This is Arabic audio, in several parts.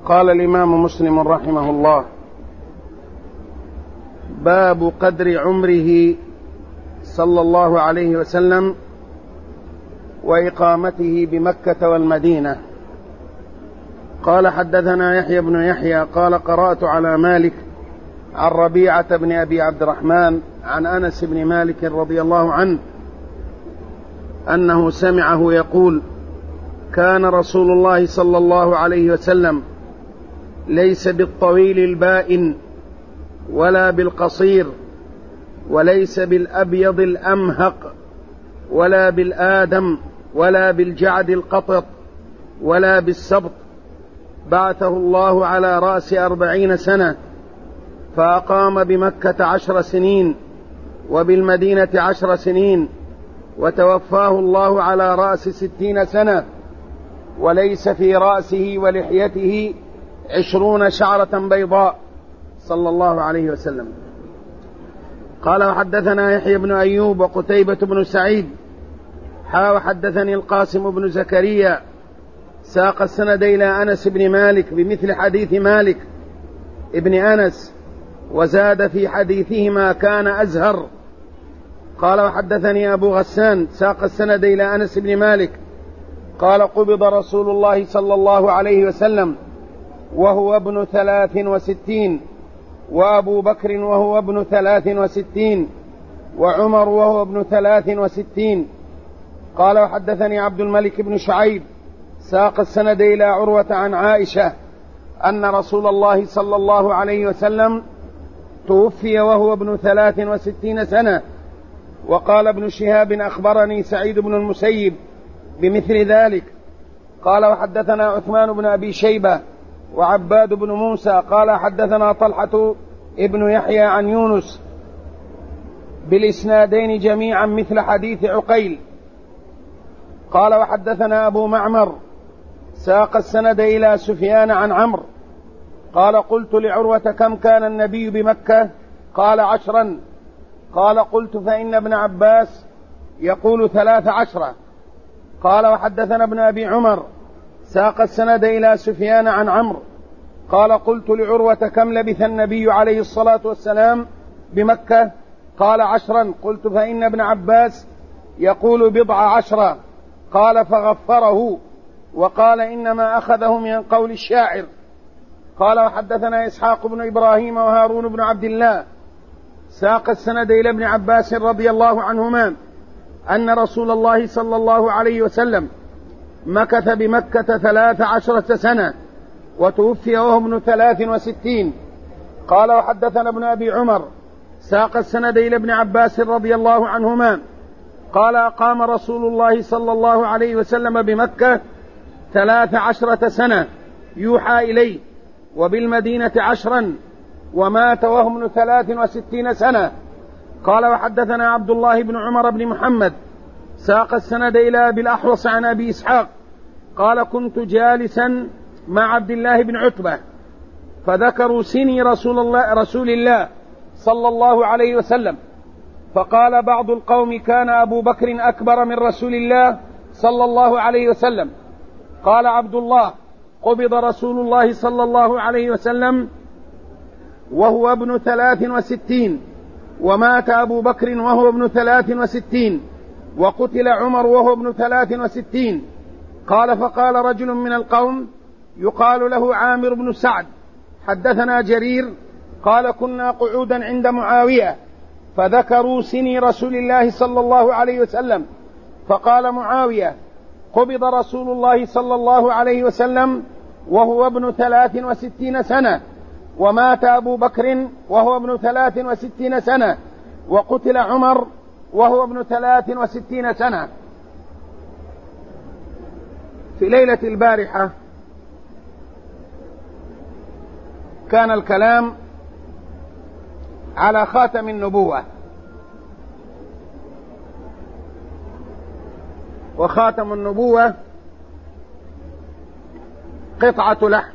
قال الإمام مسلم رحمه الله: باب قدر عمره صلى الله عليه وسلم وإقامته بمكة والمدينة. قال: حدثنا يحيى بن يحيى قال: قرأت على مالك عن ربيعة بن أبي عبد الرحمن عن أنس بن مالك رضي الله عنه أنه سمعه يقول: كان رسول الله صلى الله عليه وسلم ليس بالطويل البائن ولا بالقصير وليس بالأبيض الأمهق ولا بالآدم ولا بالجعد القطط ولا بالسبط، بعثه الله على رأس 40 سنة، فأقام بمكة 10 سنين وبالمدينة 10 سنين، وتوفاه الله على رأس 60 سنة، وليس في رأسه ولحيته 20 شعرة بيضاء صلى الله عليه وسلم. قال: وحدثنا يحيى بن أيوب وقتيبة بن سعيد وحدثني القاسم بن زكريا ساق السند إلى أنس بن مالك بمثل حديث مالك ابن أنس، وزاد في حديثهما كان أزهر. قال: وحدثني أبو غسان ساق السند إلى أنس بن مالك قال: قبض رسول الله صلى الله عليه وسلم وهو ابن 63، وأبو بكر وهو ابن 63، وعمر وهو ابن 63. قال: وحدثني عبد الملك بن شعيب ساق السند إلى عروة عن عائشة أن رسول الله صلى الله عليه وسلم توفي وهو ابن 63 سنة. وقال ابن شهاب: أخبرني سعيد بن المسيب بمثل ذلك. قال: وحدثنا عثمان بن أبي شيبة وعباد بن موسى قال: حدثنا طلحة ابن يحيى عن يونس بالإسنادين جميعا مثل حديث عقيل. قال: وحدثنا أبو معمر ساق السند إلى سفيان عن عمرو قال: قلت لعروة: كم كان النبي بمكة؟ قال: 10. قال: قلت: فإن ابن عباس يقول 13. قال: وحدثنا ابن أبي عمر ساق السند إلى سفيان عن عمرو قال: قلت لعروة: كم لبث النبي عليه الصلاة والسلام بمكة؟ قال: 10. قلت: فإن ابن عباس يقول 17. قال: فغفره وقال: إنما أخذه من قول الشاعر. قال: وحدثنا إسحاق بن إبراهيم وهارون بن عبد الله ساق السند إلى ابن عباس رضي الله عنهما أن رسول الله صلى الله عليه وسلم مكث بمكة 13 سنة وتوفي وهو ابن 63. قال: وحدثنا ابن أبي عمر ساق السند إلى ابن عباس رضي الله عنهما قال: أقام رسول الله صلى الله عليه وسلم بمكة 13 سنة يوحى إليه، وبالمدينة 10، ومات وهو ابن 63 سنة. قال: وحدثنا عبد الله بن عمر بن محمد ساق السند إلى أبي الأحوص عن أبي إسحاق قال: كنت جالسا مع عبد الله بن عتبة فذكروا سني رسول الله صلى الله عليه وسلم، فقال بعض القوم: كان أبو بكر أكبر من رسول الله صلى الله عليه وسلم. قال عبد الله: قبض رسول الله صلى الله عليه وسلم وهو ابن 63، ومات أبو بكر وهو ابن 63، وقتل عمر وهو ابن 63. قال: فقال رجل من القوم يقال له عامر بن سعد: حدثنا جرير قال: كنا قعودا عند معاوية فذكروا سني رسول الله صلى الله عليه وسلم، فقال معاوية: قبض رسول الله صلى الله عليه وسلم وهو ابن 63 سنة، ومات أبو بكر وهو ابن 63 سنة، وقتل عمر وهو ابن 63 سنة. في ليلة البارحة كان الكلام على خاتم النبوة، وخاتم النبوة قطعة لحم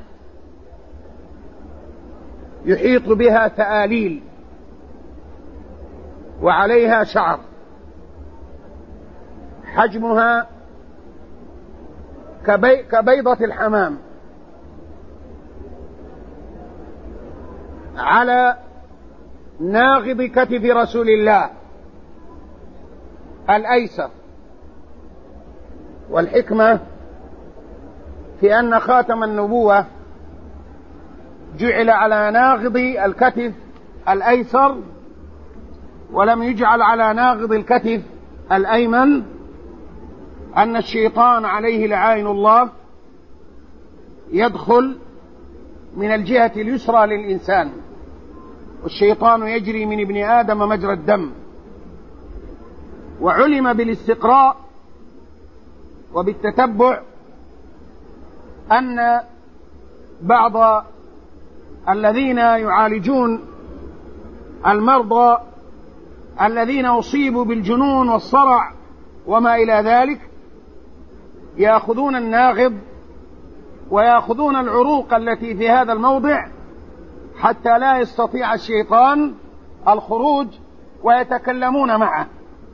يحيط بها ثآليل وعليها شعر، حجمها كبيضة الحمام، على ناغض كتف رسول الله الأيسر. والحكمة في أن خاتم النبوة جعل على ناغض الكتف الأيسر ولم يجعل على ناغض الكتف الأيمن، أن الشيطان عليه لعائن الله يدخل من الجهة اليسرى للإنسان، والشيطان يجري من ابن آدم مجرى الدم. وعلم بالاستقراء وبالتتبع أن بعض الذين يعالجون المرضى الذين أصيبوا بالجنون والصرع وما إلى ذلك يأخذون الناغض ويأخذون العروق التي في هذا الموضع حتى لا يستطيع الشيطان الخروج ويتكلمون معه.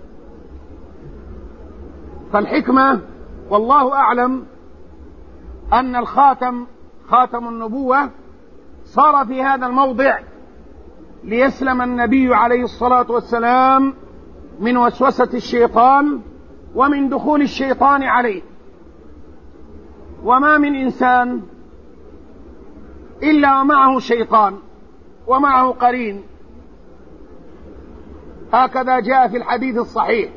فالحكمة والله أعلم أن الخاتم خاتم النبوة صار في هذا الموضع ليسلم النبي عليه الصلاة والسلام من وسوسة الشيطان ومن دخول الشيطان عليه. وما من إنسان إلا ومعه شيطان ومعه قرين، هكذا جاء في الحديث الصحيح.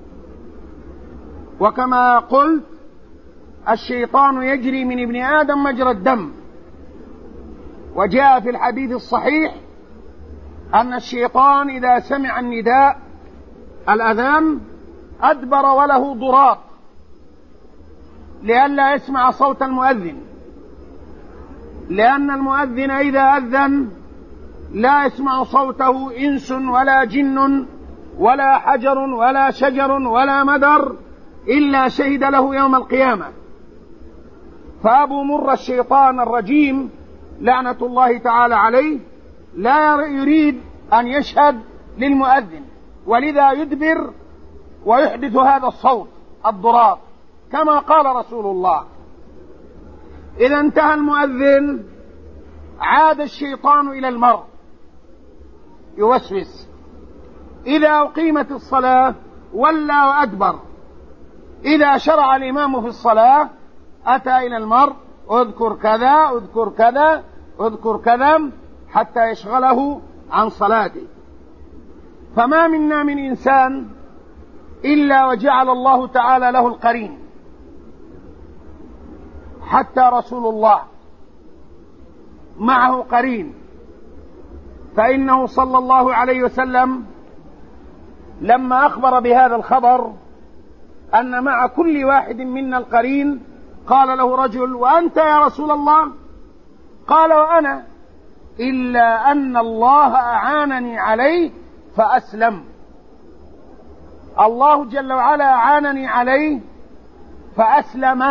وكما قلت الشيطان يجري من ابن آدم مجرى الدم، وجاء في الحديث الصحيح أن الشيطان إذا سمع النداء الأذان أدبر وله ضراط لئلا يسمع صوت المؤذن، لأن المؤذن إذا أذن لا يسمع صوته إنس ولا جن ولا حجر ولا شجر ولا مدر إلا شهد له يوم القيامة. فأبو مر الشيطان الرجيم لعنة الله تعالى عليه لا يريد أن يشهد للمؤذن، ولذا يدبر ويحدث هذا الصوت الضراط كما قال رسول الله. إذا انتهى المؤذن عاد الشيطان إلى المرء يوسوس. إذا أقيمت الصلاة ولى وأدبر. إذا شرع الإمام في الصلاة أتى إلى المرء اذكر كذا اذكر كذا اذكر كذا حتى يشغله عن صلاته. فما منا من إنسان إلا وجعل الله تعالى له القرين، حتى رسول الله معه قرين. فإنه صلى الله عليه وسلم لما أخبر بهذا الخبر أن مع كل واحد منا القرين قال له رجل: وأنت يا رسول الله؟ قال: وأنا، إلا أن الله أعانني عليه فأسلم. الله جل وعلا أعانني عليه فأسلم.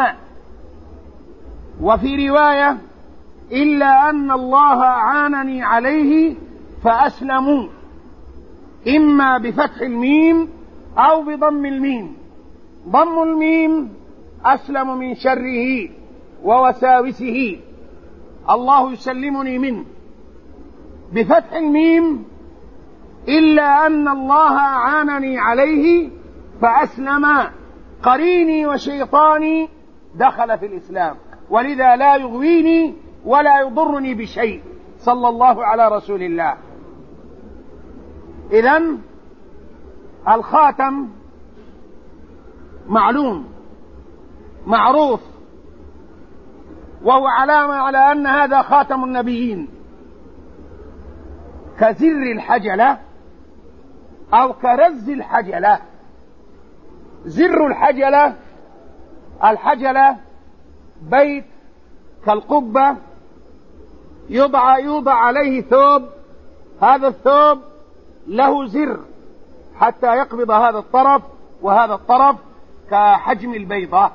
وفي رواية: إلا أن الله أعانني عليه فأسلموا، إما بفتح الميم أو بضم الميم. ضم الميم أسلم من شره ووساوسه، الله يسلمني منه. بفتح الميم: إلا أن الله أعانني عليه فأسلم، قريني وشيطاني دخل في الإسلام، ولذا لا يغويني ولا يضرني بشيء، صلى الله على رسول الله. إذن الخاتم معلوم معروف، وهو علامة على أن هذا خاتم النبيين، كزر الحجلة أو كرز الحجلة. زر الحجلة، الحجلة بيت كالقبة يوضع عليه ثوب، هذا الثوب له زر حتى يقبض هذا الطرف وهذا الطرف كحجم البيضة،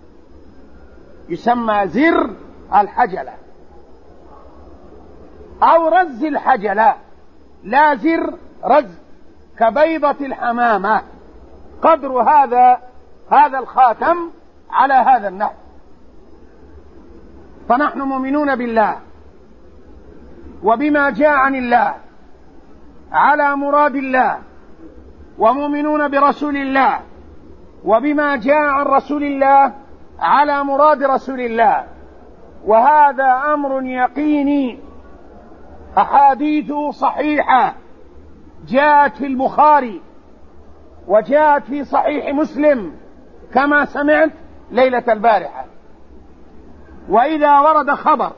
يسمى زر الحجلة. أو رز الحجلة، لا زر، رز كبيضة الحمامة. قدر هذا الخاتم على هذا النحو. فنحن مؤمنون بالله وبما جاء عن الله على مراد الله، ومؤمنون برسول الله وبما جاء عن رسول الله على مراد رسول الله، وهذا أمر يقيني. أحاديث صحيحة جاءت في البخاري وجاءت في صحيح مسلم كما سمعت ليلة البارحة. وإذا ورد خبر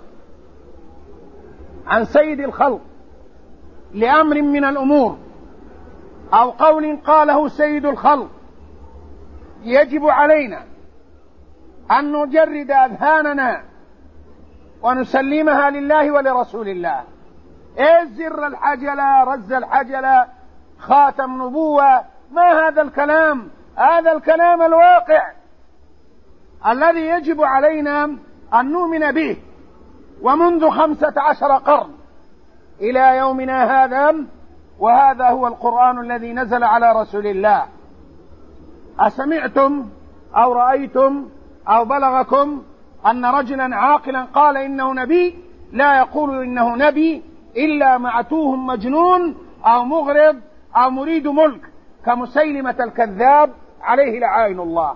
عن سيد الخلق لأمر من الأمور أو قول قاله سيد الخلق، يجب علينا أن نجرد أذهاننا ونسلمها لله ولرسول الله. زر الحجلة، رز الحجلة، خاتم نبوة، ما هذا الكلام؟ هذا الكلام الواقع الذي يجب علينا أن نؤمن به. ومنذ 15 قرن إلى يومنا هذا، وهذا هو القرآن الذي نزل على رسول الله. أسمعتم أو رأيتم أو بلغكم أن رجلا عاقلا قال إنه نبي؟ لا يقول إنه نبي إلا معتوه مجنون أو مغرض أو مريد ملك كمسيلمة الكذاب عليه لعائن الله.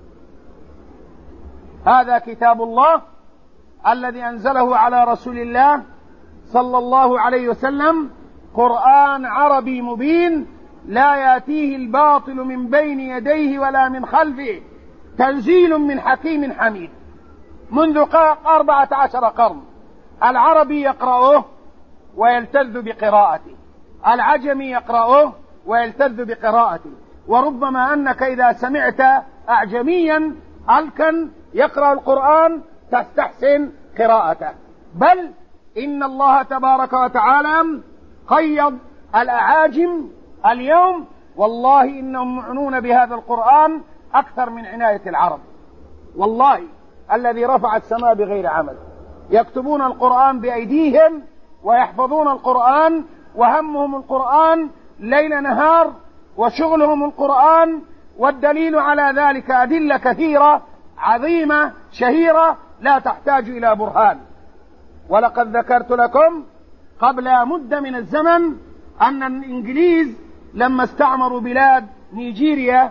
هذا كتاب الله الذي أنزله على رسول الله صلى الله عليه وسلم، قرآن عربي مبين لا يأتيه الباطل من بين يديه ولا من خلفه، تنزيل من حكيم حميد. منذ 14 قرن العربي يقرأه ويلتذ بقراءته، العجمي يقرأه ويلتذ بقراءته، وربما أنك إذا سمعت أعجميا ألكن يقرأ القرآن تستحسن قراءته. بل إن الله تبارك وتعالى قيض الأعاجم اليوم، والله إنهم معنون بهذا القرآن أكثر من عناية العرب. والله الذي رفع السماء بغير عمد، يكتبون القرآن بأيديهم ويحفظون القرآن، وهمهم القرآن ليل نهار، وشغلهم القرآن. والدليل على ذلك أدلة كثيرة عظيمة شهيرة لا تحتاج إلى برهان. ولقد ذكرت لكم قبل مدة من الزمن أن الإنجليز لما استعمروا بلاد نيجيريا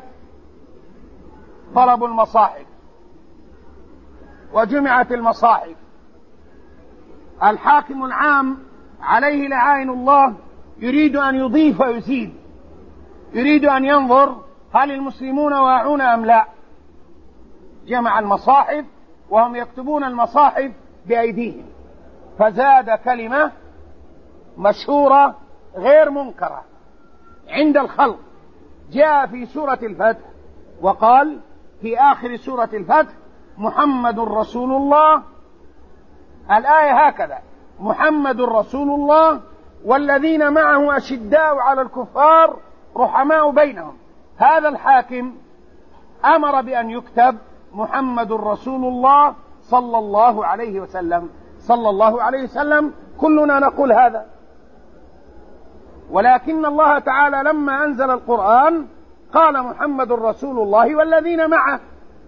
طلبوا المصاحف وجمعت المصاحف. الحاكم العام عليه لعائن الله يريد أن يضيف ويزيد، يريد أن ينظر هل المسلمون واعون أم لا. جمع المصاحف وهم يكتبون المصاحف بأيديهم، فزاد كلمة مشهورة غير منكرة عند الخلق. جاء في سورة الفتح وقال في آخر سورة الفتح محمد رسول الله، الآية هكذا: محمد رسول الله والذين معه أشداء على الكفار رحماء بينهم. هذا الحاكم أمر بأن يكتب محمد رسول الله صلى الله عليه وسلم. صلى الله عليه وسلم كلنا نقول هذا، ولكن الله تعالى لما أنزل القرآن قال محمد رسول الله والذين معه،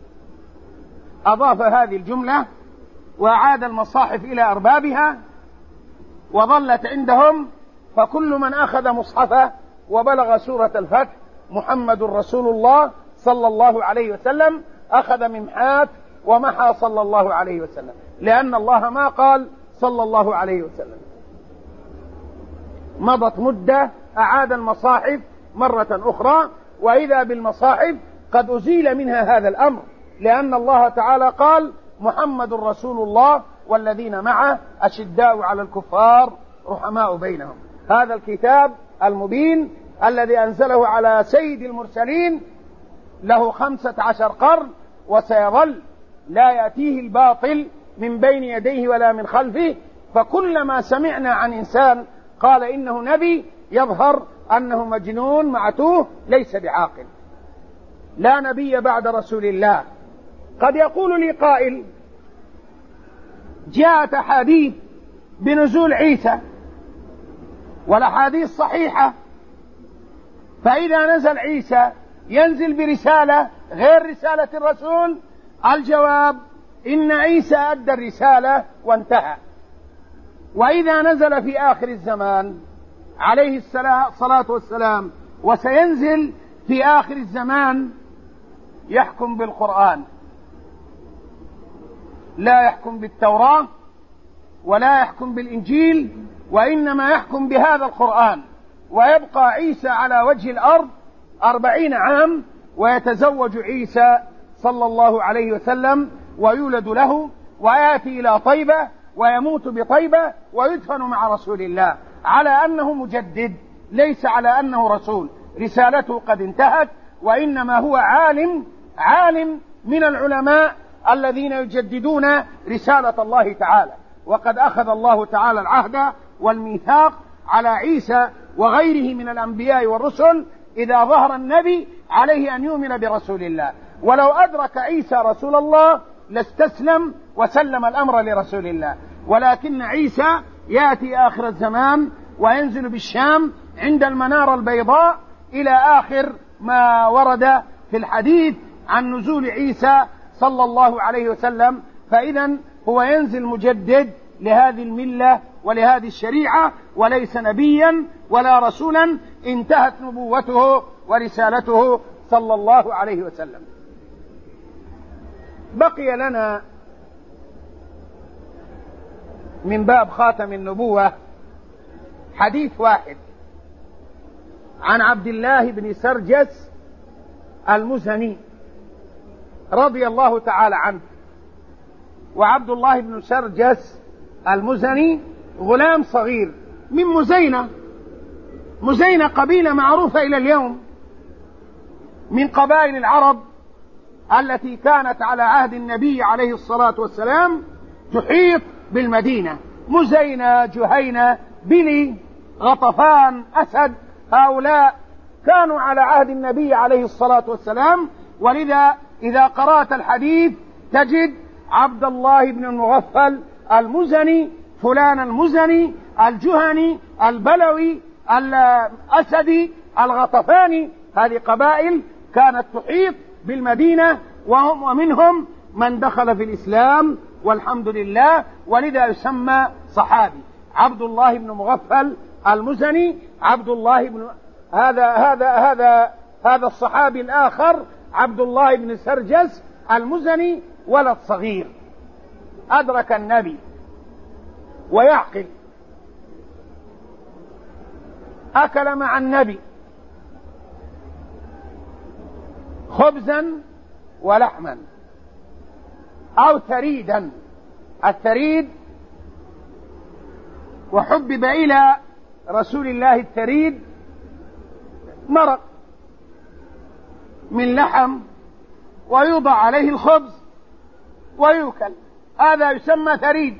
أضاف هذه الجملة وأعاد المصاحف إلى أربابها وظلت عندهم. فكل من أخذ مصحفه وبلغ سورة الفتح محمد رسول الله صلى الله عليه وسلم أخذ ممحات ومحى صلى الله عليه وسلم، لأن الله ما قال صلى الله عليه وسلم. مضت مدة أعاد المصاحف مرة أخرى، وإذا بالمصاحف قد أزيل منها هذا الأمر، لأن الله تعالى قال محمد رسول الله والذين معه أشداء على الكفار رحماء بينهم. هذا الكتاب المبين الذي أنزله على سيد المرسلين له 15 قرن، وسيظل لا يأتيه الباطل من بين يديه ولا من خلفه. فكلما سمعنا عن إنسان قال إنه نبي يظهر أنه مجنون معتوه ليس بعاقل. لا نبي بعد رسول الله. قد يقول لي قائل: جاءت أحاديث بنزول عيسى والأحاديث صحيحة، فإذا نزل عيسى ينزل برسالة غير رسالة الرسول؟ الجواب: إن عيسى أدى الرسالة وانتهى. وإذا نزل في آخر الزمان عليه الصلاة والسلام، وسينزل في آخر الزمان، يحكم بالقرآن، لا يحكم بالتوراة ولا يحكم بالإنجيل، وإنما يحكم بهذا القرآن. ويبقى عيسى على وجه الأرض 40 عام، ويتزوج عيسى صلى الله عليه وسلم ويولد له، ويأتي إلى طيبة ويموت بطيبة ويدفن مع رسول الله، على أنه مجدد، ليس على أنه رسول، رسالته قد انتهت، وإنما هو عالم من العلماء الذين يجددون رسالة الله تعالى. وقد أخذ الله تعالى العهد والميثاق على عيسى وغيره من الأنبياء والرسل، إذا ظهر النبي عليه أن يؤمن برسول الله، ولو أدرك عيسى رسول الله لاستسلم وسلم الأمر لرسول الله. ولكن عيسى يأتي آخر الزمان وينزل بالشام عند المنارة البيضاء، إلى آخر ما ورد في الحديث عن نزول عيسى صلى الله عليه وسلم. فإذا هو ينزل مجدد لهذه الملة ولهذه الشريعة، وليس نبيا ولا رسولا، انتهت نبوته ورسالته صلى الله عليه وسلم. بقي لنا من باب خاتم النبوة حديث واحد عن عبد الله بن سرجس المزني رضي الله تعالى عنه. وعبد الله بن سرجس المزني غلام صغير من مزينة قبيلة معروفة إلى اليوم من قبائل العرب التي كانت على عهد النبي عليه الصلاة والسلام تحيط بالمدينة. مزينة، جهينة، بلي، غطفان، أسد، هؤلاء كانوا على عهد النبي عليه الصلاة والسلام. ولذا إذا قرأت الحديث تجد عبد الله بن المغفل المزني، فلان المزني، الجهني، البلوي، الأسدي، الغطفاني، هذه قبائل كانت تحيط بالمدينة، ومنهم من دخل في الإسلام والحمد لله، ولذا يسمى صحابي. عبد الله بن مغفل المزني، عبد الله بن هذا الصحابي الآخر عبد الله بن سرجس المزني، ولد صغير أدرك النبي ويعقل، أكل مع النبي خبزا ولحما أو ثريدا. الثريد، وحبب إلى رسول الله الثريد، مرق من لحم ويوضع عليه الخبز ويؤكل، هذا يسمى ثريد.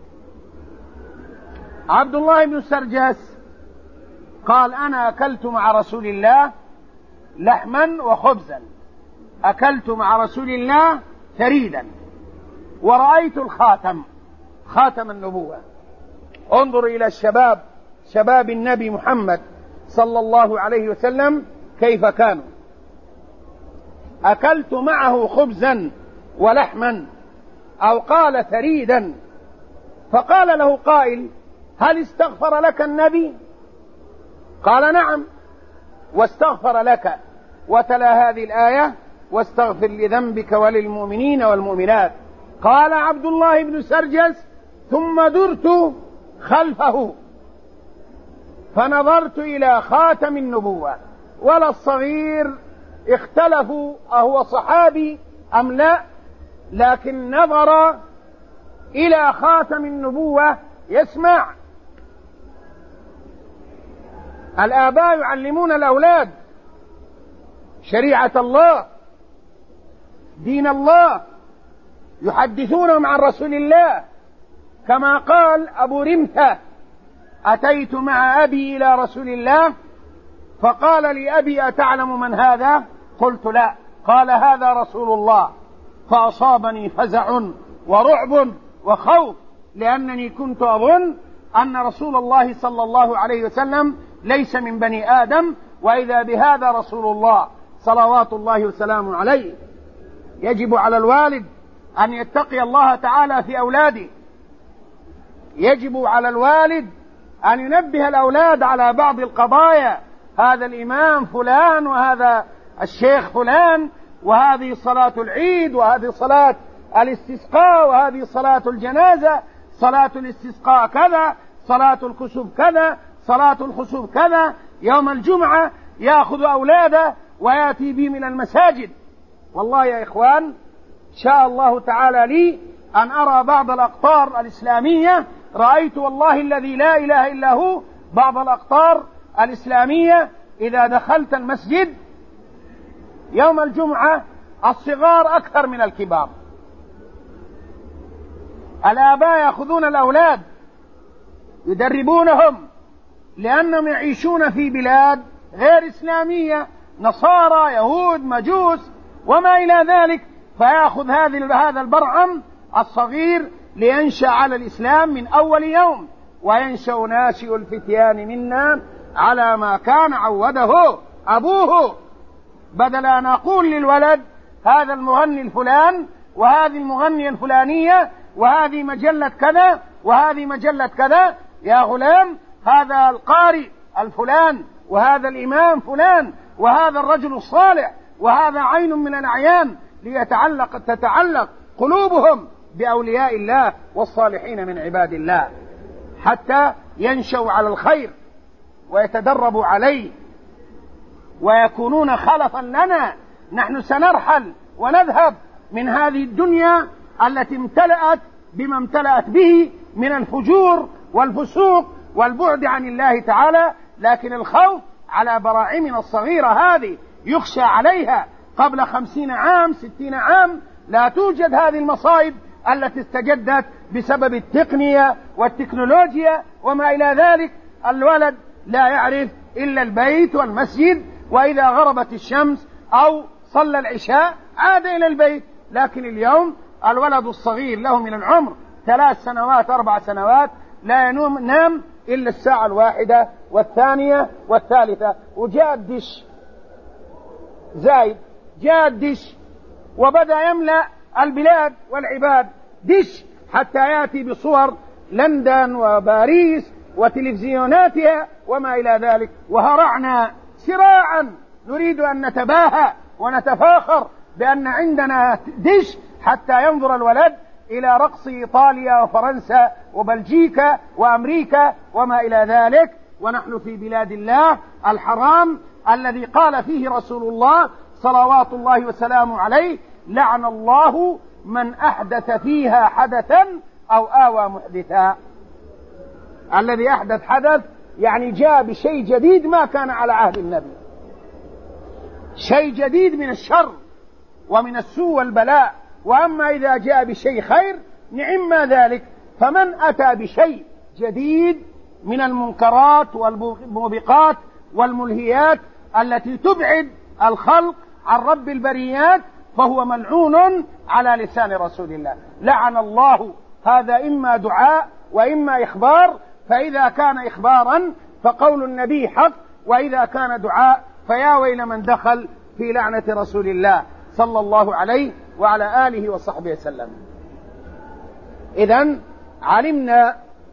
عبد الله بن سرجس قال: أنا أكلت مع رسول الله لحما وخبزا، أكلت مع رسول الله ثريدا، ورأيت الخاتم، خاتم النبوة. انظر إلى الشباب، شباب النبي محمد صلى الله عليه وسلم كيف كانوا. أكلت معه خبزا ولحما، أو قال ثريدا. فقال له قائل: هل استغفر لك النبي؟ قال: نعم، واستغفر لك، وتلا هذه الآية: واستغفر لذنبك وللمؤمنين والمؤمنات. قال عبد الله بن سرجس: ثم درت خلفه فنظرت إلى خاتم النبوة. ولا الصغير اختلفوا أهو صحابي أم لا، لكن نظر إلى خاتم النبوة يسمع. الآباء يعلمون الأولاد شريعة الله، دين الله، يحدثونهم عن رسول الله. كما قال أبو رمثة: أتيت مع أبي إلى رسول الله فقال لي أبي: أتعلم من هذا؟ قلت: لا. قال: هذا رسول الله. فأصابني فزع ورعب وخوف، لأنني كنت أظن أن رسول الله صلى الله عليه وسلم ليس من بني آدم، وإذا بهذا رسول الله صلوات الله وسلامه عليه. يجب على الوالد أن يتقي الله تعالى في أولاده، يجب على الوالد أن ينبه الأولاد على بعض القضايا. هذا الإمام فلان، وهذا الشيخ فلان، وهذه صلاة العيد، وهذه صلاة الاستسقاء، وهذه صلاة الجنازة، صلاة الاستسقاء كذا، صلاة الكسوف كذا، صلاة الخسوف كذا. يوم الجمعة يأخذ أولاده ويأتي بهم إلى المساجد. والله يا إخوان، شاء الله تعالى لي أن أرى بعض الأقطار الإسلامية، رأيت والله الذي لا إله إلا هو بعض الأقطار الإسلامية إذا دخلت المسجد يوم الجمعة الصغار أكثر من الكبار. الآباء يأخذون الأولاد يدربونهم، لأنهم يعيشون في بلاد غير إسلامية، نصارى، يهود، مجوس وما إلى ذلك، فيأخذ هذا البرعم الصغير لينشأ على الإسلام من أول يوم، وينشأ ناشئ الفتيان منا على ما كان عوده أبوه. بدل أن أقول للولد هذا المغني الفلان، وهذه المغنية الفلانية، وهذه مجلة كذا، وهذه مجلة كذا، يا غلام هذا القارئ الفلان، وهذا الإمام فلان، وهذا الرجل الصالح، وهذا عين من الأعيان، تتعلق قلوبهم بأولياء الله والصالحين من عباد الله، حتى ينشأوا على الخير ويتدربوا عليه ويكونون خلفا لنا. نحن سنرحل ونذهب من هذه الدنيا التي امتلأت بما امتلأت به من الفجور والفسوق والبعد عن الله تعالى، لكن الخوف على براعمنا الصغيرة هذه يخشى عليها. قبل 50 عام 60 عام لا توجد هذه المصائب التي استجدت بسبب التقنية والتكنولوجيا وما إلى ذلك. الولد لا يعرف إلا البيت والمسجد، وإذا غربت الشمس أو صلى العشاء عاد إلى البيت. لكن اليوم الولد الصغير له من العمر 3 سنوات 4 سنوات لا ينام إلا الساعة 1 والثانية والثالثة، وجاء الدش زايد، جاء الدش وبدأ يملأ البلاد والعباد دش، حتى يأتي بصور لندن وباريس وتلفزيوناتها وما إلى ذلك، وهرعنا سراعا نريد أن نتباهى ونتفاخر بأن عندنا دش، حتى ينظر الولد إلى رقص إيطاليا وفرنسا وبلجيكا وأمريكا وما إلى ذلك، ونحن في بلاد الله الحرام الذي قال فيه رسول الله صلوات الله وسلامه عليه: لعن الله من أحدث فيها حدثا أو آوى محدثا. الذي أحدث حدث يعني جاء بشيء جديد ما كان على عهد النبي، شيء جديد من الشر ومن السوء والبلاء. وأما إذا جاء بشيء خير نعم ما ذلك. فمن أتى بشيء جديد من المنكرات والموبقات والملهيات التي تبعد الخلق عن رب البريات فهو ملعون على لسان رسول الله. لعن الله، هذا إما دعاء وإما إخبار، فإذا كان إخبارا فقول النبي حق، وإذا كان دعاء فيا ويل من دخل في لعنة رسول الله صلى الله عليه وعلى آله وصحبه وسلم. إذن علمنا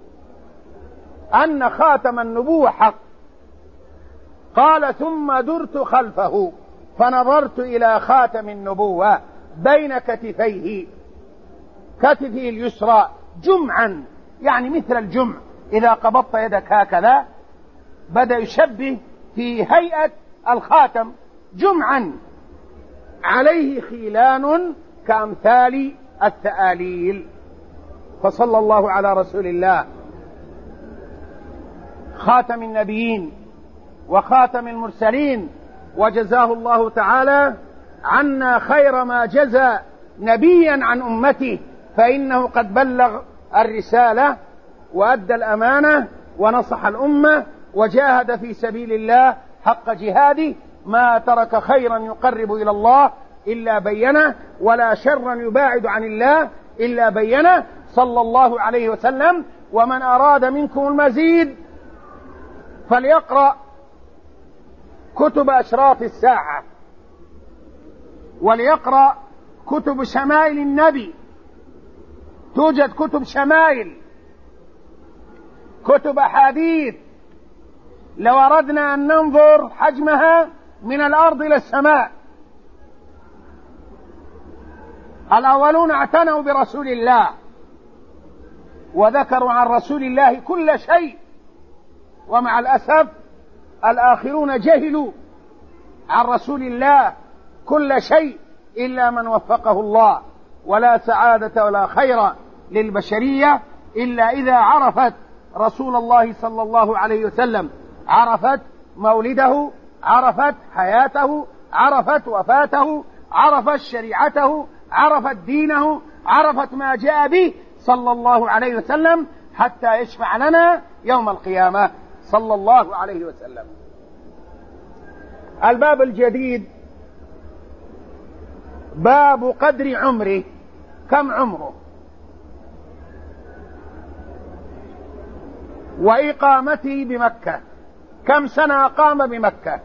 أن خاتم النبوة حق. قال: ثم درت خلفه فنظرت إلى خاتم النبوة بين كتفيه، كتفه اليسرى جمعا، يعني مثل الجمع، إذا قبضت يدك هكذا بدأ يشبه في هيئة الخاتم جمعا، عليه خيلان كأمثال الثآليل. فصلى الله على رسول الله خاتم النبيين وخاتم المرسلين، وجزاه الله تعالى عنا خير ما جزى نبيا عن أمته، فإنه قد بلغ الرسالة وأدى الأمانة ونصح الأمة وجاهد في سبيل الله حق جهاده، ما ترك خيرا يقرب إلى الله إلا بينه، ولا شرا يباعد عن الله إلا بينه صلى الله عليه وسلم. ومن أراد منكم المزيد فليقرأ كتب أشراط الساعة، وليقرأ كتب شمائل النبي. توجد كتب شمائل كتب أحاديث لو أردنا أن ننظر حجمها من الأرض إلى السماء. الأولون اعتنوا برسول الله وذكروا عن رسول الله كل شيء، ومع الأسف الآخرون جهلوا عن رسول الله كل شيء إلا من وفقه الله. ولا سعادة ولا خير للبشرية إلا إذا عرفت رسول الله صلى الله عليه وسلم، عرفت مولده، عرفت حياته، عرفت وفاته، عرفت شريعته، عرفت دينه، عرفت ما جاء به صلى الله عليه وسلم حتى يشفع لنا يوم القيامة صلى الله عليه وسلم. الباب الجديد باب قدر عمره، كم عمره، وإقامته بمكة، كم سنة أقام بمكة،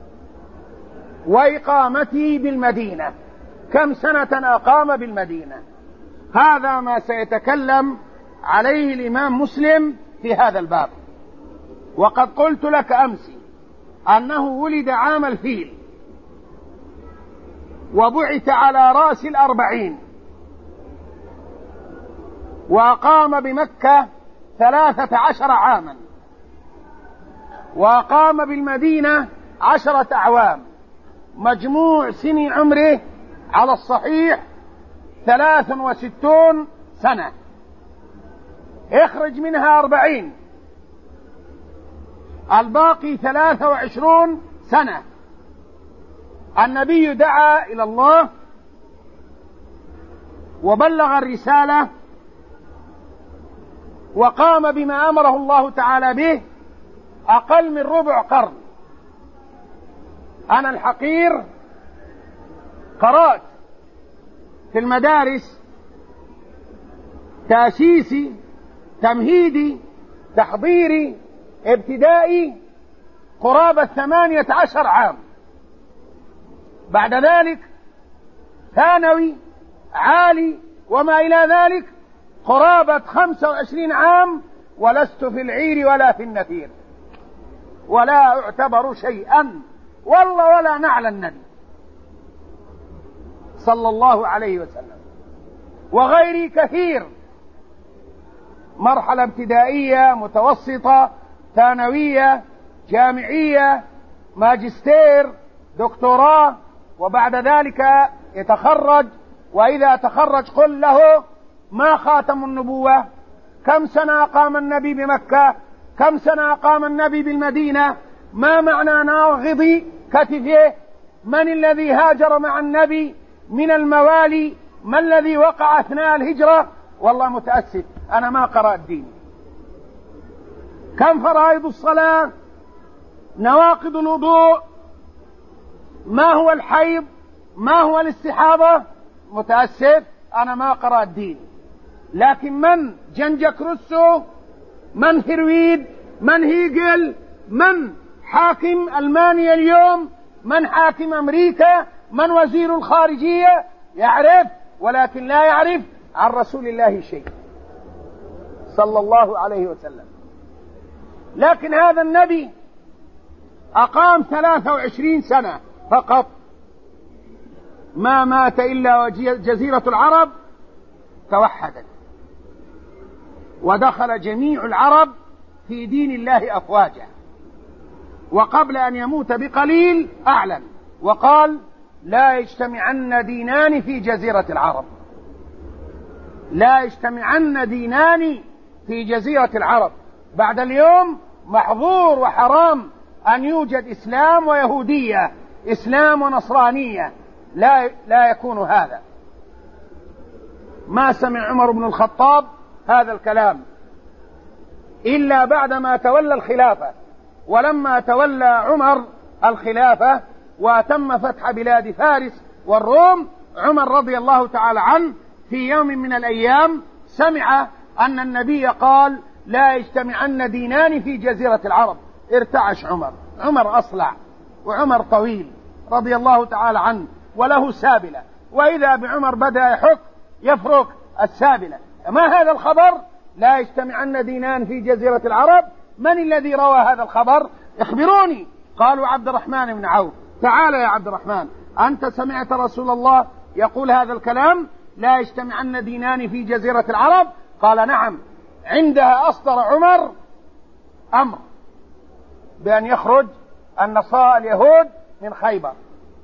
وإقامته بالمدينة، كم سنة أقام بالمدينة. هذا ما سيتكلم عليه الإمام مسلم في هذا الباب. وقد قلت لك أمس أنه ولد عام الفيل وبعث على رأس 40، وأقام بمكة 13 عاما، وأقام بالمدينة 10 أعوام، مجموع سن عمره على الصحيح 63 سنة، اخرج منها 40، الباقي 23 سنة. النبي دعا إلى الله وبلغ الرسالة وقام بما أمره الله تعالى به أقل من ربع قرن. أنا الحقير قرأت في المدارس تأسيسي، تمهيدي، تحضيري، ابتدائي، قرابة 18 عام. بعد ذلك ثانوي، عالي، وما إلى ذلك قرابة 25 عام، ولست في العير ولا في النفير، ولا أعتبر شيئا والله ولا نعلى النبي صلى الله عليه وسلم. وغيري كثير، مرحلة ابتدائية، متوسطة، ثانوية، جامعية، ماجستير، دكتوراه، وبعد ذلك يتخرج. وإذا تخرج قل له ما خاتم النبوة، كم سنة أقام النبي بمكة، كم سنة أقام النبي بالمدينة، ما معنى ناغض كتفه، من الذي هاجر مع النبي من الموالي، ما الذي وقع أثناء الهجرة. والله متأسف أنا ما قرأت دين. كم فرائض الصلاة، نواقض الوضوء، ما هو الحيض، ما هو الاستحاضة، متأسف أنا ما قرأت دين. لكن من جنجك روسو، من فرويد، من هيجل، من حاكم ألمانيا اليوم، من حاكم أمريكا، من وزير الخارجية، يعرف، ولكن لا يعرف عن رسول الله شيء صلى الله عليه وسلم. لكن هذا النبي أقام 23 سنة فقط، ما مات إلا وجزيرة العرب توحدت، ودخل جميع العرب في دين الله أفواجا. وقبل أن يموت بقليل أعلن وقال لا يجتمعن دينان في جزيرة العرب، لا يجتمعن دينان في جزيرة العرب. بعد اليوم محظور وحرام أن يوجد إسلام ويهودية، إسلام ونصرانية، لا يكون هذا. ما سمع عمر بن الخطاب هذا الكلام إلا بعدما تولى الخلافة. ولما تولى عمر الخلافة وتم فتح بلاد فارس والروم، عمر رضي الله تعالى عنه في يوم من الأيام سمع أن النبي قال لا يجتمعن دينان في جزيرة العرب. ارتعش عمر أصلع، وعمر طويل رضي الله تعالى عنه وله سابلة، وإذا بعمر بدأ يفرك السابلة. ما هذا الخبر؟ لا يجتمعن دينان في جزيرة العرب، من الذي روى هذا الخبر؟ اخبروني. قالوا عبد الرحمن بن عوف. تعال يا عبد الرحمن، أنت سمعت رسول الله يقول هذا الكلام؟ لا يجتمعن دينان في جزيرة العرب؟ قال نعم. عندها أصدر عمر أمر بأن يخرج النصارى اليهود من خيبر،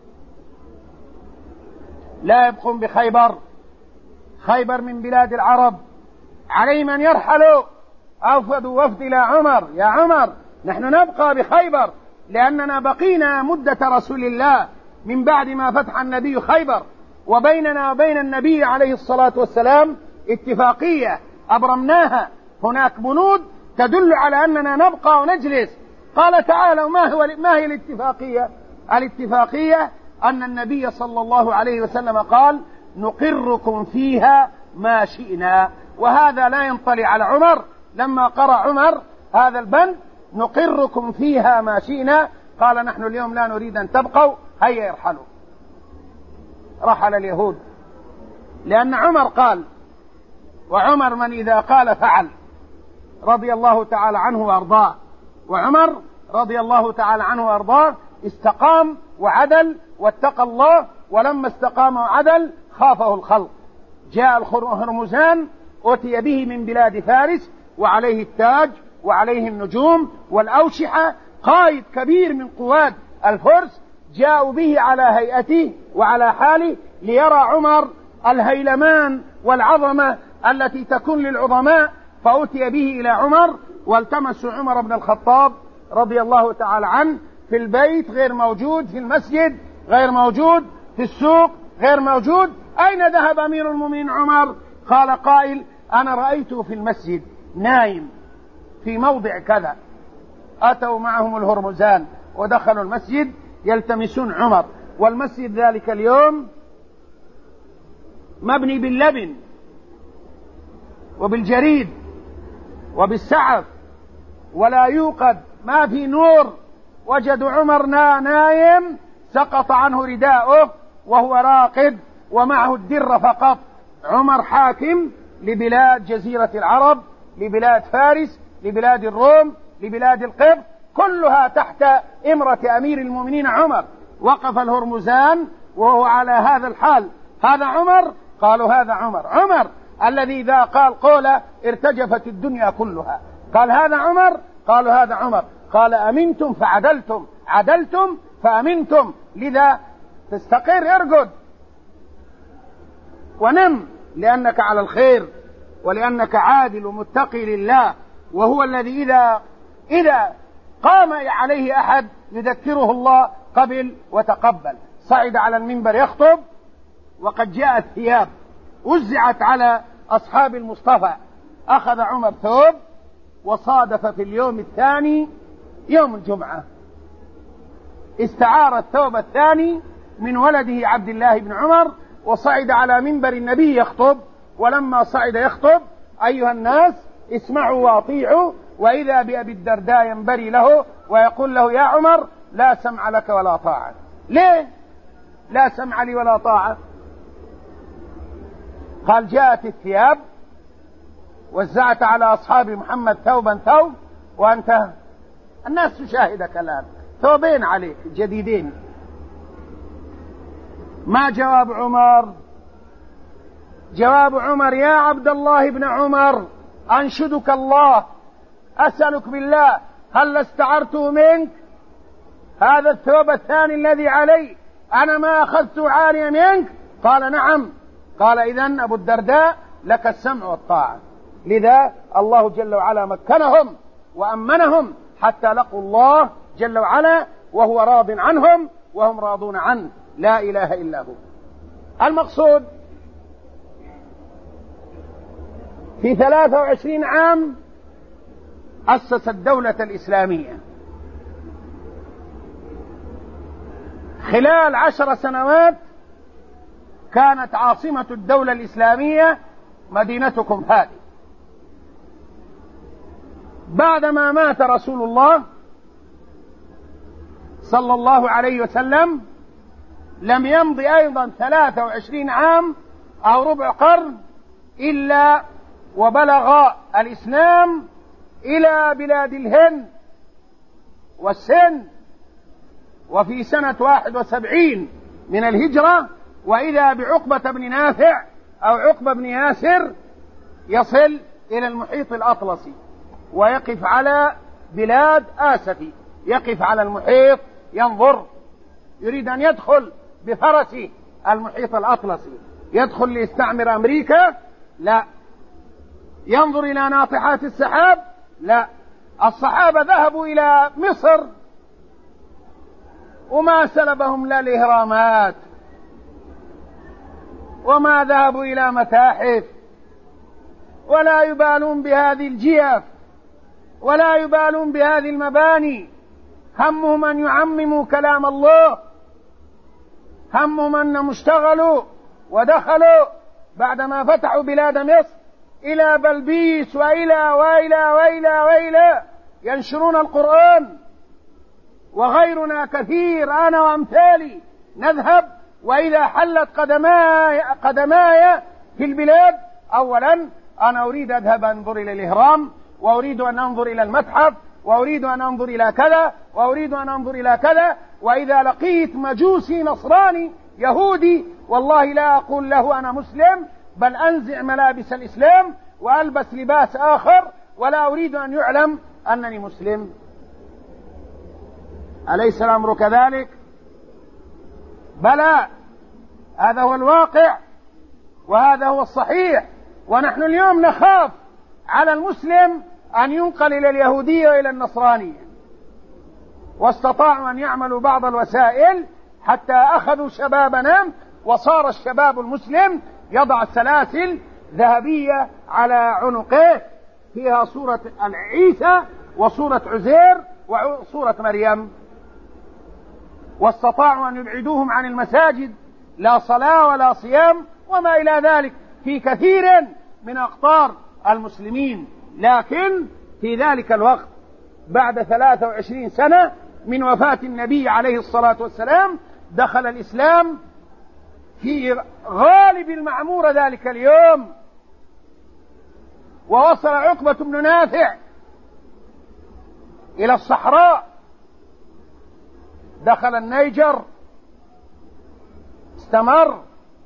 لا يبقون بخيبر، خيبر من بلاد العرب، عليهم أن يرحلوا. أوفدوا وفد إلى عمر: يا عمر، نحن نبقى بخيبر لأننا بقينا مدة رسول الله من بعد ما فتح النبي خيبر، وبيننا وبين النبي عليه الصلاة والسلام اتفاقية أبرمناها، هناك بنود تدل على أننا نبقى ونجلس. قال تعالوا: ما هي الاتفاقية؟ الاتفاقية أن النبي صلى الله عليه وسلم قال: نقركم فيها ما شئنا. وهذا لا ينطلي على عمر. لما قرأ عمر هذا البند: نقركم فيها ما شئنا، قال: نحن اليوم لا نريد أن تبقوا، هيا ارحلوا. رحل اليهود، لأن عمر قال، وعمر من إذا قال فعل، رضي الله تعالى عنه وأرضاه. وعمر رضي الله تعالى عنه وأرضاه استقام وعدل واتقى الله، ولما استقام وعدل خافه الخلق. جاء الهرمزان أتي به من بلاد فارس، وعليه التاج وعليه النجوم والأوشحة، قائد كبير من قواد الفرس، جاءوا به على هيئته وعلى حاله ليرى عمر الهيلمان والعظمة التي تكون للعظماء، فأتي به إلى عمر، والتمسوا عمر بن الخطاب رضي الله تعالى عنه في البيت غير موجود، في المسجد غير موجود، في السوق غير موجود. أين ذهب أمير المؤمنين عمر؟ قال قائل: أنا رأيته في المسجد نايم في موضع كذا. أتوا معهم الهرمزان ودخلوا المسجد يلتمسون عمر، والمسجد ذلك اليوم مبني باللبن وبالجريد وبالسعف ولا يوقد، ما في نور. وجدوا عمر نايم، سقط عنه رداؤه وهو راقد ومعه الدر فقط. عمر حاكم لبلاد جزيرة العرب، لبلاد فارس، لبلاد الروم، لبلاد القبط، كلها تحت إمرة أمير المؤمنين عمر. وقف الهرمزان وهو على هذا الحال: هذا عمر؟ قالوا: هذا عمر. عمر الذي إذا قال قوله ارتجفت الدنيا كلها. قال: هذا عمر؟ قالوا: هذا عمر. قال: أمنتم فعدلتم، عدلتم فأمنتم، لذا تستقر، ارقد ونم، لأنك على الخير ولأنك عادل ومتقي لله. وهو الذي إذا قام عليه أحد يذكره الله قبل وتقبل. صعد على المنبر يخطب، وقد جاءت ثياب وزعت على أصحاب المصطفى. أخذ عمر ثوب، وصادف في اليوم الثاني يوم الجمعة، استعار الثوب الثاني من ولده عبد الله بن عمر، وصعد على منبر النبي يخطب. ولما صعد يخطب: أيها الناس اسمعوا واطيعوا، وإذا بأبي الدرداء ينبري له ويقول له: يا عمر، لا سمع لك ولا طاعة. ليه لا سمع لي ولا طاعة؟ قال: جاءت الثياب، وزعت على أصحاب محمد ثوبا ثوب، وأنت الناس تشاهدك الآن، ثوبين عليك جديدين. ما جواب عمر؟ جواب عمر: يا عبد الله بن عمر، أنشدك الله، أسألك بالله، هل استعرته منك؟ هذا الثوب الثاني الذي علي أنا ما أخذته عاريا منك؟ قال: نعم. قال: إذن أبو الدرداء لك السمع والطاعة. لذا الله جل وعلا مكنهم وأمنهم حتى لقوا الله جل وعلا وهو راض عنهم وهم راضون عنه، لا إله إلا هو. المقصود في 23 عام أسس الدولة الإسلامية. خلال 10 سنوات كانت عاصمة الدولة الإسلامية مدينتكم هذه. بعدما مات رسول الله صلى الله عليه وسلم لم يمضي أيضا 23 عام أو ربع قرن إلا وبلغ الإسلام إلى بلاد الهند والسند، وفي سنة 71 من الهجرة، وإذا بعقبة بن نافع أو عقبة بن ياسر يصل إلى المحيط الأطلسي ويقف على بلاد آسفي، يقف على المحيط ينظر، يريد أن يدخل بفرسه المحيط الأطلسي، يدخل ليستعمر أمريكا؟ لا. ينظر إلى ناطحات السحاب؟ لا. الصحابة ذهبوا إلى مصر وما سلبهم لا الإهرامات، وما ذهبوا إلى متاحف، ولا يبالون بهذه الجيف، ولا يبالون بهذه المباني. همهم أن يعمموا كلام الله، همهم أنهم اشتغلوا ودخلوا بعدما فتحوا بلاد مصر إلى بلبيس وإلى ينشرون القرآن. وغيرنا كثير، أنا وأمثالي نذهب، وإذا حلت قدماي في البلاد أولا أنا أريد أذهب أنظر إلى الإهرام، وأريد أن أنظر إلى المتحف، وأريد أن أنظر إلى كذا، وأريد أن أنظر إلى كذا. وإذا لقيت مجوسي نصراني يهودي والله لا أقول له أنا مسلم، بل أنزع ملابس الإسلام وألبس لباس آخر، ولا أريد أن يعلم أنني مسلم. أليس الأمر كذلك؟ بلى، هذا هو الواقع وهذا هو الصحيح. ونحن اليوم نخاف على المسلم أن ينقل إلى اليهودية وإلى النصرانية، واستطاعوا أن يعملوا بعض الوسائل حتى أخذوا شبابنا، وصار الشباب المسلم يضع سلاسل ذهبية على عنقه فيها صورة عيسى وصورة عزير وصورة مريم، واستطاعوا أن يبعدوهم عن المساجد، لا صلاة ولا صيام وما إلى ذلك في كثير من أقطار المسلمين. لكن في ذلك الوقت بعد 23 سنة من وفاة النبي عليه الصلاة والسلام دخل الإسلام في غالب المعمورة ذلك اليوم، ووصل عقبة بن نافع إلى الصحراء، دخل النيجر، استمر،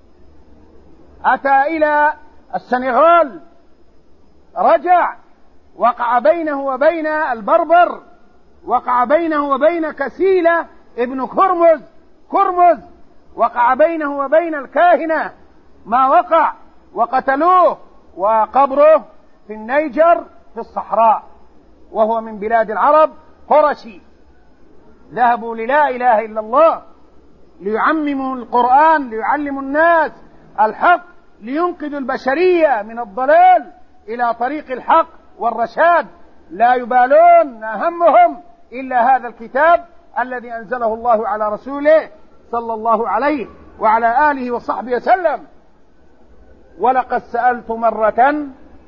أتى إلى السنغال، رجع، وقع بينه وبين البربر، وقع بينه وبين كسيلة ابن كرمز، وقع بينه وبين الكاهنة ما وقع، وقتلوه، وقبره في النيجر في الصحراء، وهو من بلاد العرب قرشي. ذهبوا للا إله إلا الله، ليعمموا القرآن، ليعلموا الناس الحق، لينقذوا البشرية من الضلال إلى طريق الحق والرشاد. لا يبالون، همهم إلا هذا الكتاب الذي أنزله الله على رسوله صلى الله عليه وعلى آله وصحبه وسلم. ولقد سألت مرة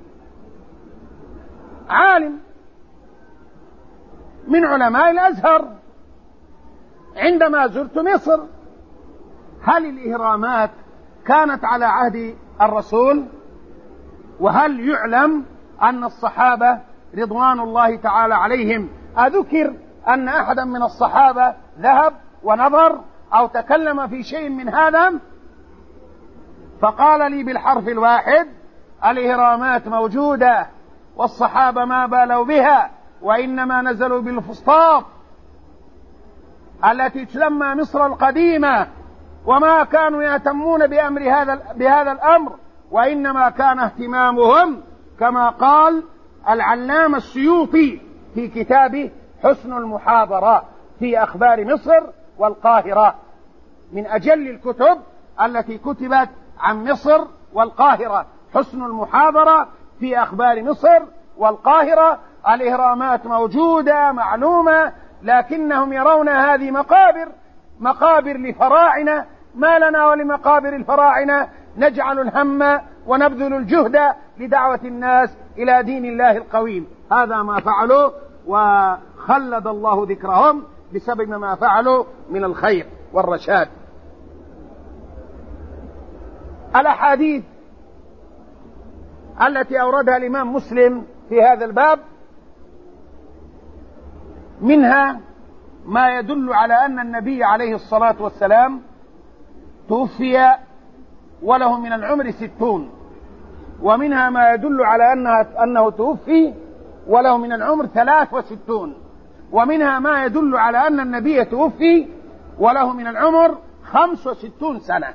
عالم من علماء الأزهر عندما زرت مصر: هل الإهرامات كانت على عهد الرسول؟ وهل يعلم أن الصحابة رضوان الله تعالى عليهم أذكر أن أحدا من الصحابة ذهب ونظر أو تكلم في شيء من هذا؟ فقال لي بالحرف الواحد: الإهرامات موجودة، والصحابة ما بالوا بها، وإنما نزلوا بالفسطاط التي تسمى مصر القديمة، وما كانوا يهتمون بهذا الأمر، وإنما كان اهتمامهم كما قال العلامة السيوطي في كتابه حسن المحاضرة في أخبار مصر والقاهرة، من أجل الكتب التي كتبت عن مصر والقاهرة، حسن المحاضرة في أخبار مصر والقاهرة. الإهرامات موجودة معلومة، لكنهم يرون هذه مقابر لفراعنة، ما لنا ولمقابر الفراعنة؟ نجعل الهم ونبذل الجهد لدعوة الناس إلى دين الله القويم. هذا ما فعلوا، وخلد الله ذكرهم بسبب ما فعلوا من الخير والرشاد. التي أوردها الإمام مسلم في هذا الباب، منها ما يدل على أن النبي عليه الصلاة والسلام توفي وله من العمر 60، ومنها ما يدل على أنه توفي وله من العمر 63، ومنها ما يدل على أن النبي توفي وله من العمر 65 سنة.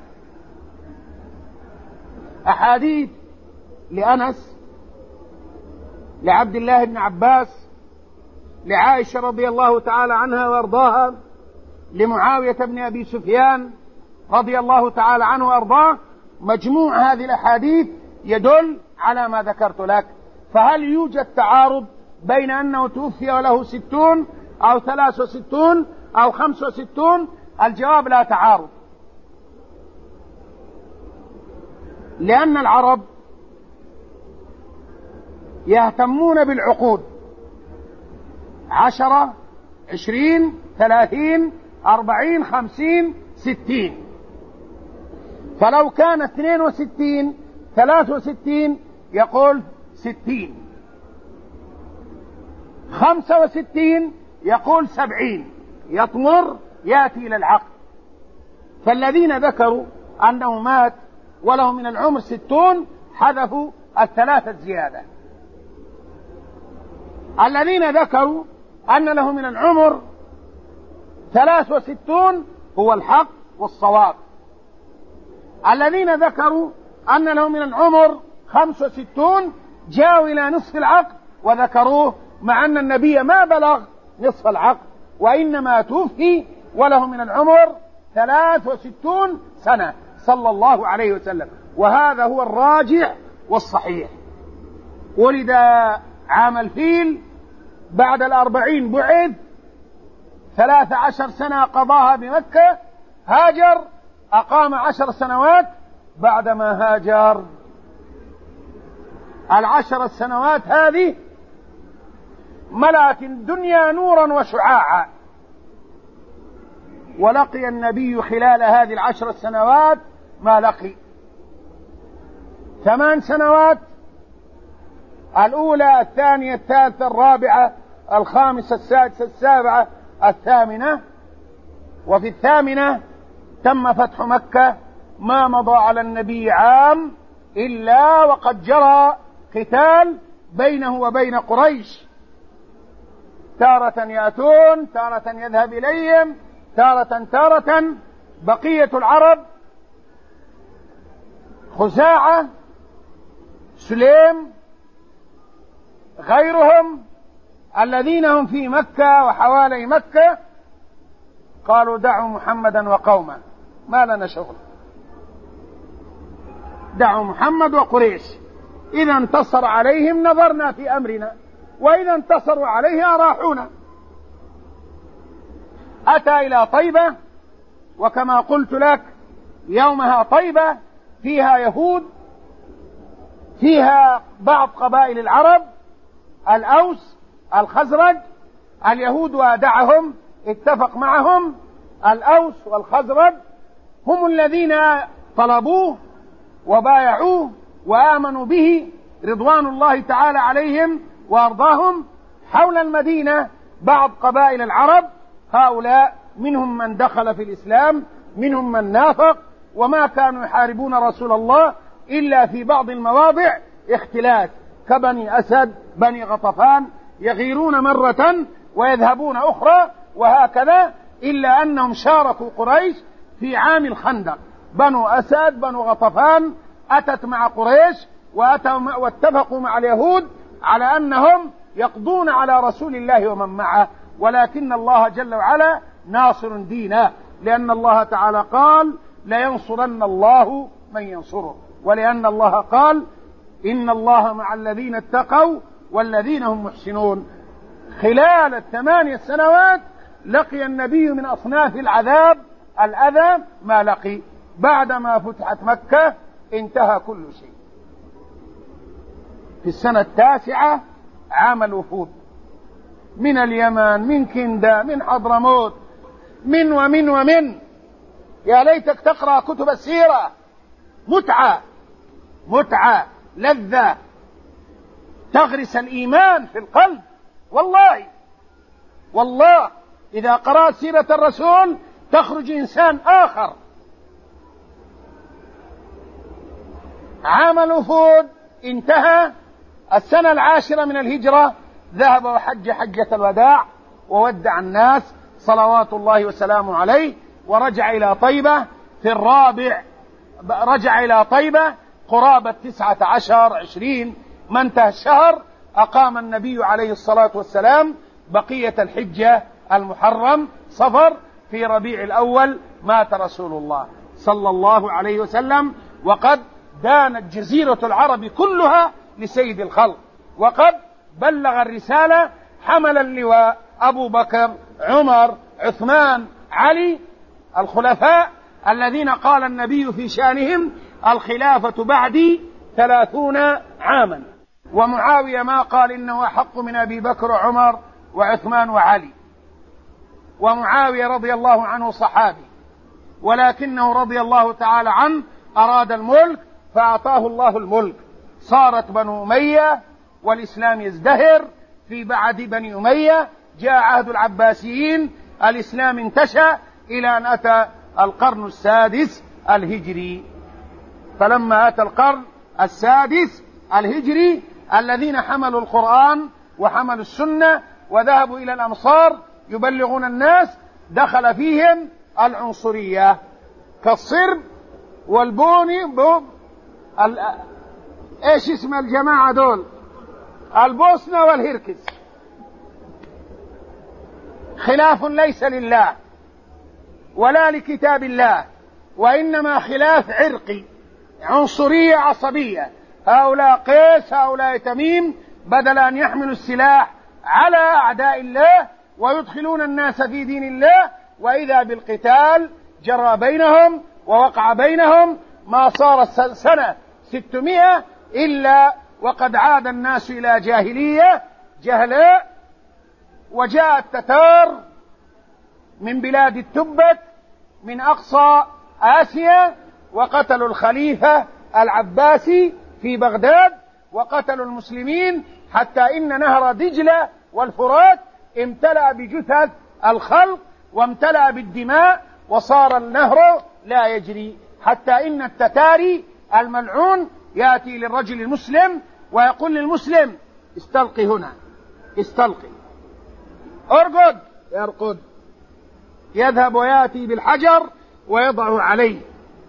أحاديث لأنس، لعبد الله بن عباس، لعائشة رضي الله تعالى عنها وارضاها، لمعاوية بن أبي سفيان رضي الله تعالى عنه وارضاه، مجموع هذه الأحاديث يدل على ما ذكرت لك. فهل يوجد تعارض بين أنه توفي وله 60 أو 63 أو 65؟ الجواب لا تعارض، لأن العرب يهتمون بالعقود 10 20 30 40 50 60، فلو كان 62 63 يقول 60، 65 يقول 70، يطمر يأتي إلى العقد. فالذين ذكروا أنه مات وله من العمر 60 حذفوا الثلاثة الزيادة. الذين ذكروا أن له من العمر 63 هو الحق والصواب. الذين ذكروا أن له من العمر 65 جاءوا إلى نصف العقد وذكروه، مع أن النبي ما بلغ نصف العقد، وإنما توفي وله من العمر 63 سنة صلى الله عليه وسلم، وهذا هو الراجح والصحيح. ولد عام الفيل، بعد 40 بعث، 13 سنة قضاها بمكة، هاجر، أقام 10 سنوات. بعدما هاجر 10 سنوات هذه ملأت الدنيا نورا وشعاعا، ولقي النبي خلال هذه 10 سنوات ما لقي. 8 سنوات، الأولى الثانية الثالثة الرابعة الخامسة السادسة السابعة الثامنة، وفي الثامنة تم فتح مكة. ما مضى على النبي عام إلا وقد جرى قتال بينه وبين قريش، تارة يأتون، تارة يذهب إليهم، تارة. بقية العرب خزاعة، سليم، غيرهم الذين هم في مكة وحوالي مكة قالوا دعوا محمدا وقومه، ما لنا شغل، دعوا محمد وقريش، إذا انتصر عليهم نظرنا في أمرنا، وإذا انتصروا عليه أراحونا. أتى إلى طيبة، وكما قلت لك يومها طيبة فيها يهود، فيها بعض قبائل العرب، الأوس، الخزرج. اليهود وادعهم، اتفق معهم. الأوس والخزرج هم الذين طلبوه وبايعوه وآمنوا به رضوان الله تعالى عليهم وأرضاهم. حول المدينة بعض قبائل العرب، هؤلاء منهم من دخل في الإسلام، منهم من نافق، وما كانوا يحاربون رسول الله إلا في بعض المواضع اختلاس، كبني أسد، بني غطفان، يغيرون مرة ويذهبون أخرى، وهكذا، إلا أنهم شاركوا قريش في عام الخندق. بنو أسد، بنو غطفان أتت مع قريش واتفقوا مع اليهود على أنهم يقضون على رسول الله ومن معه، ولكن الله جل وعلا ناصر دينه، لأن الله تعالى قال لينصرن الله من ينصره، ولأن الله قال إن الله مع الذين اتقوا والذين هم محسنون. خلال 8 سنوات لقي النبي من أصناف العذاب الأذى ما لقي. بعدما فتحت مكة انتهى كل شيء. في السنة 9 عام الوفود، من اليمن، من كندا، من حضرموت، من ومن ومن. يا ليتك تقرأ كتب السيرة، متعة، لذة، تغرس الإيمان في القلب. والله إذا قرأت سيرة الرسول تخرج إنسان آخر. عام الوفود انتهى، السنة 10 من الهجرة ذهب وحج حجة الوداع وودع الناس صلوات الله وسلامه عليه، ورجع إلى طيبة في رجع إلى طيبة قرابة 19-20 ما انتهى الشهر. أقام النبي عليه الصلاة والسلام بقية الحجة المحرم صفر، في ربيع الأول مات رسول الله صلى الله عليه وسلم، وقد دانت جزيرة العرب كلها لسيد الخلق، وقد بلغ الرسالة حمل اللواء أبو بكر، عمر، عثمان، علي، الخلفاء الذين قال النبي في شأنهم الخلافة بعدي 30 عاما. ومعاوية ما قال إنه أحق من أبي بكر وعمر وعثمان وعلي. ومعاوية رضي الله عنه صحابي، ولكنه رضي الله تعالى عنه أراد الملك فأعطاه الله الملك. صارت بنو أمية والإسلام يزدهر. في بعد بني أمية جاء عهد العباسيين، الإسلام انتشى إلى أن أتى القرن السادس الهجري. فلما أتى القرن السادس الهجري الذين حملوا القرآن وحملوا السنة وذهبوا إلى الأمصار يبلغون الناس، دخل فيهم العنصرية كالصرب والبوني ايش اسم الجماعة دول؟ البوسنة والهركس. خلاف ليس لله ولا لكتاب الله، وإنما خلاف عرقي، عنصرية عصبية. هؤلاء قيس، هؤلاء تميم، بدل أن يحملوا السلاح على أعداء الله ويدخلون الناس في دين الله، وإذا بالقتال جرى بينهم ووقع بينهم ما صار سنة 600 إلا وقد عاد الناس إلى جاهلية جهلاء. وجاء التتار من بلاد التبت من أقصى آسيا وقتلوا الخليفة العباسي في بغداد، وقتلوا المسلمين حتى إن نهر دجلة والفرات امتلأ بجثث الخلق وامتلأ بالدماء، وصار النهر لا يجري، حتى إن التتاري الملعون يأتي للرجل المسلم ويقول للمسلم استلقي هنا، استلقي، ارقد، يرقد، يذهب ويأتي بالحجر ويضعه عليه،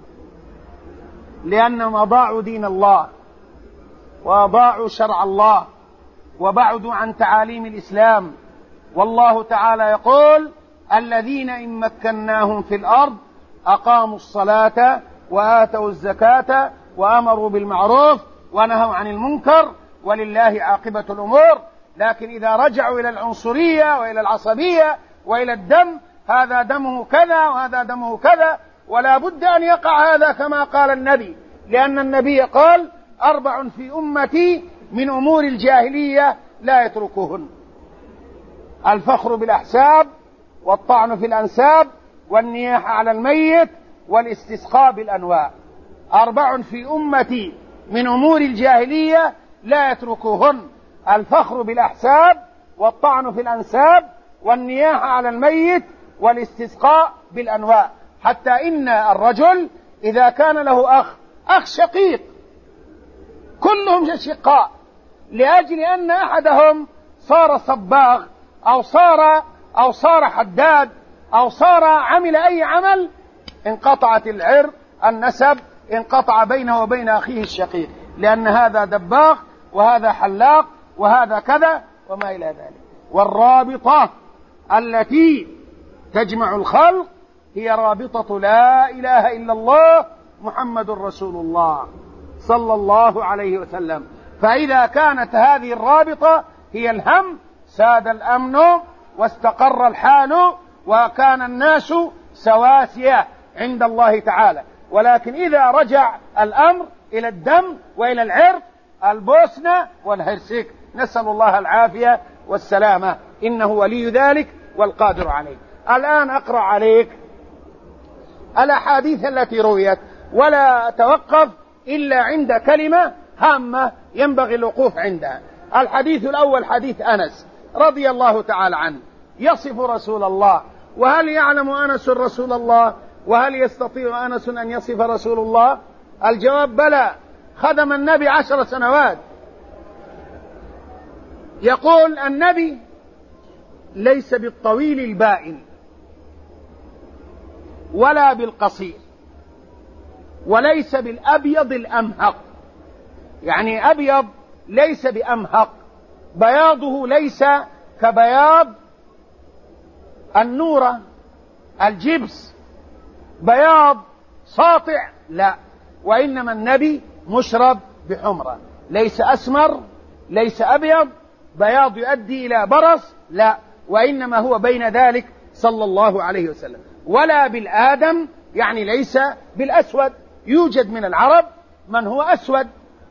لأنهم أضاعوا دين الله وأضاعوا شرع الله وبعدوا عن تعاليم الإسلام. والله تعالى يقول الذين إن مكناهم في الأرض أقاموا الصلاة وآتوا الزكاة وأمروا بالمعروف ونهوا عن المنكر ولله عاقبة الأمور. لكن إذا رجعوا إلى العنصرية وإلى العصبية وإلى الدم، هذا دمه كذا وهذا دمه كذا، ولا بد أن يقع هذا كما قال النبي، لأن النبي قال 4 في أمتي من أمور الجاهلية لا يتركوهن: الفخر بالأحساب، والطعن في الأنساب، والنياحة على الميت، والاستسقاء بالأنواع. 4 في أمتي من أمور الجاهلية لا يتركوهن: الفخر بالأحساب، والطعن في الأنساب، والنياحة على الميت، والاستسقاء بالأنواع. حتى إن الرجل إذا كان له أخ شقيق، كلهم شقاء، لأجل أن أحدهم صار صباغ أو صار حداد أو صار عمل أي عمل، انقطعت النسب انقطع بينه وبين أخيه الشقيق، لأن هذا دباغ وهذا حلاق وهذا كذا وما إلى ذلك. والرابطة التي تجمع الخلق هي رابطة لا إله إلا الله محمد رسول الله صلى الله عليه وسلم. فإذا كانت هذه الرابطة هي الهم، ساد الأمن واستقر الحال وكان الناس سواسية عند الله تعالى. ولكن إذا رجع الأمر إلى الدم وإلى العرق، البوسنة والهرسك، نسأل الله العافية والسلامة، إنه ولي ذلك والقادر عليه. الآن أقرأ عليك الأحاديث التي رويت، ولا أتوقف إلا عند كلمة هامة ينبغي الوقوف عندها. الحديث الأول حديث أنس رضي الله تعالى عنه يصف رسول الله. وهل يعلم أنس رسول الله؟ وهل يستطيع أنس أن يصف رسول الله؟ الجواب بلى، خدم النبي 10 سنوات. يقول النبي ليس بالطويل البائن ولا بالقصير وليس بالأبيض الأمهق، يعني أبيض ليس بأمهق، بياضه ليس كبياض النورة الجبس بياض ساطع، لا، وإنما النبي مشرب بحمرة، ليس أسمر ليس أبيض بياض يؤدي إلى برص، لا، وإنما هو بين ذلك صلى الله عليه وسلم. ولا بالآدم، يعني ليس بالأسود، يوجد من العرب من هو أسود.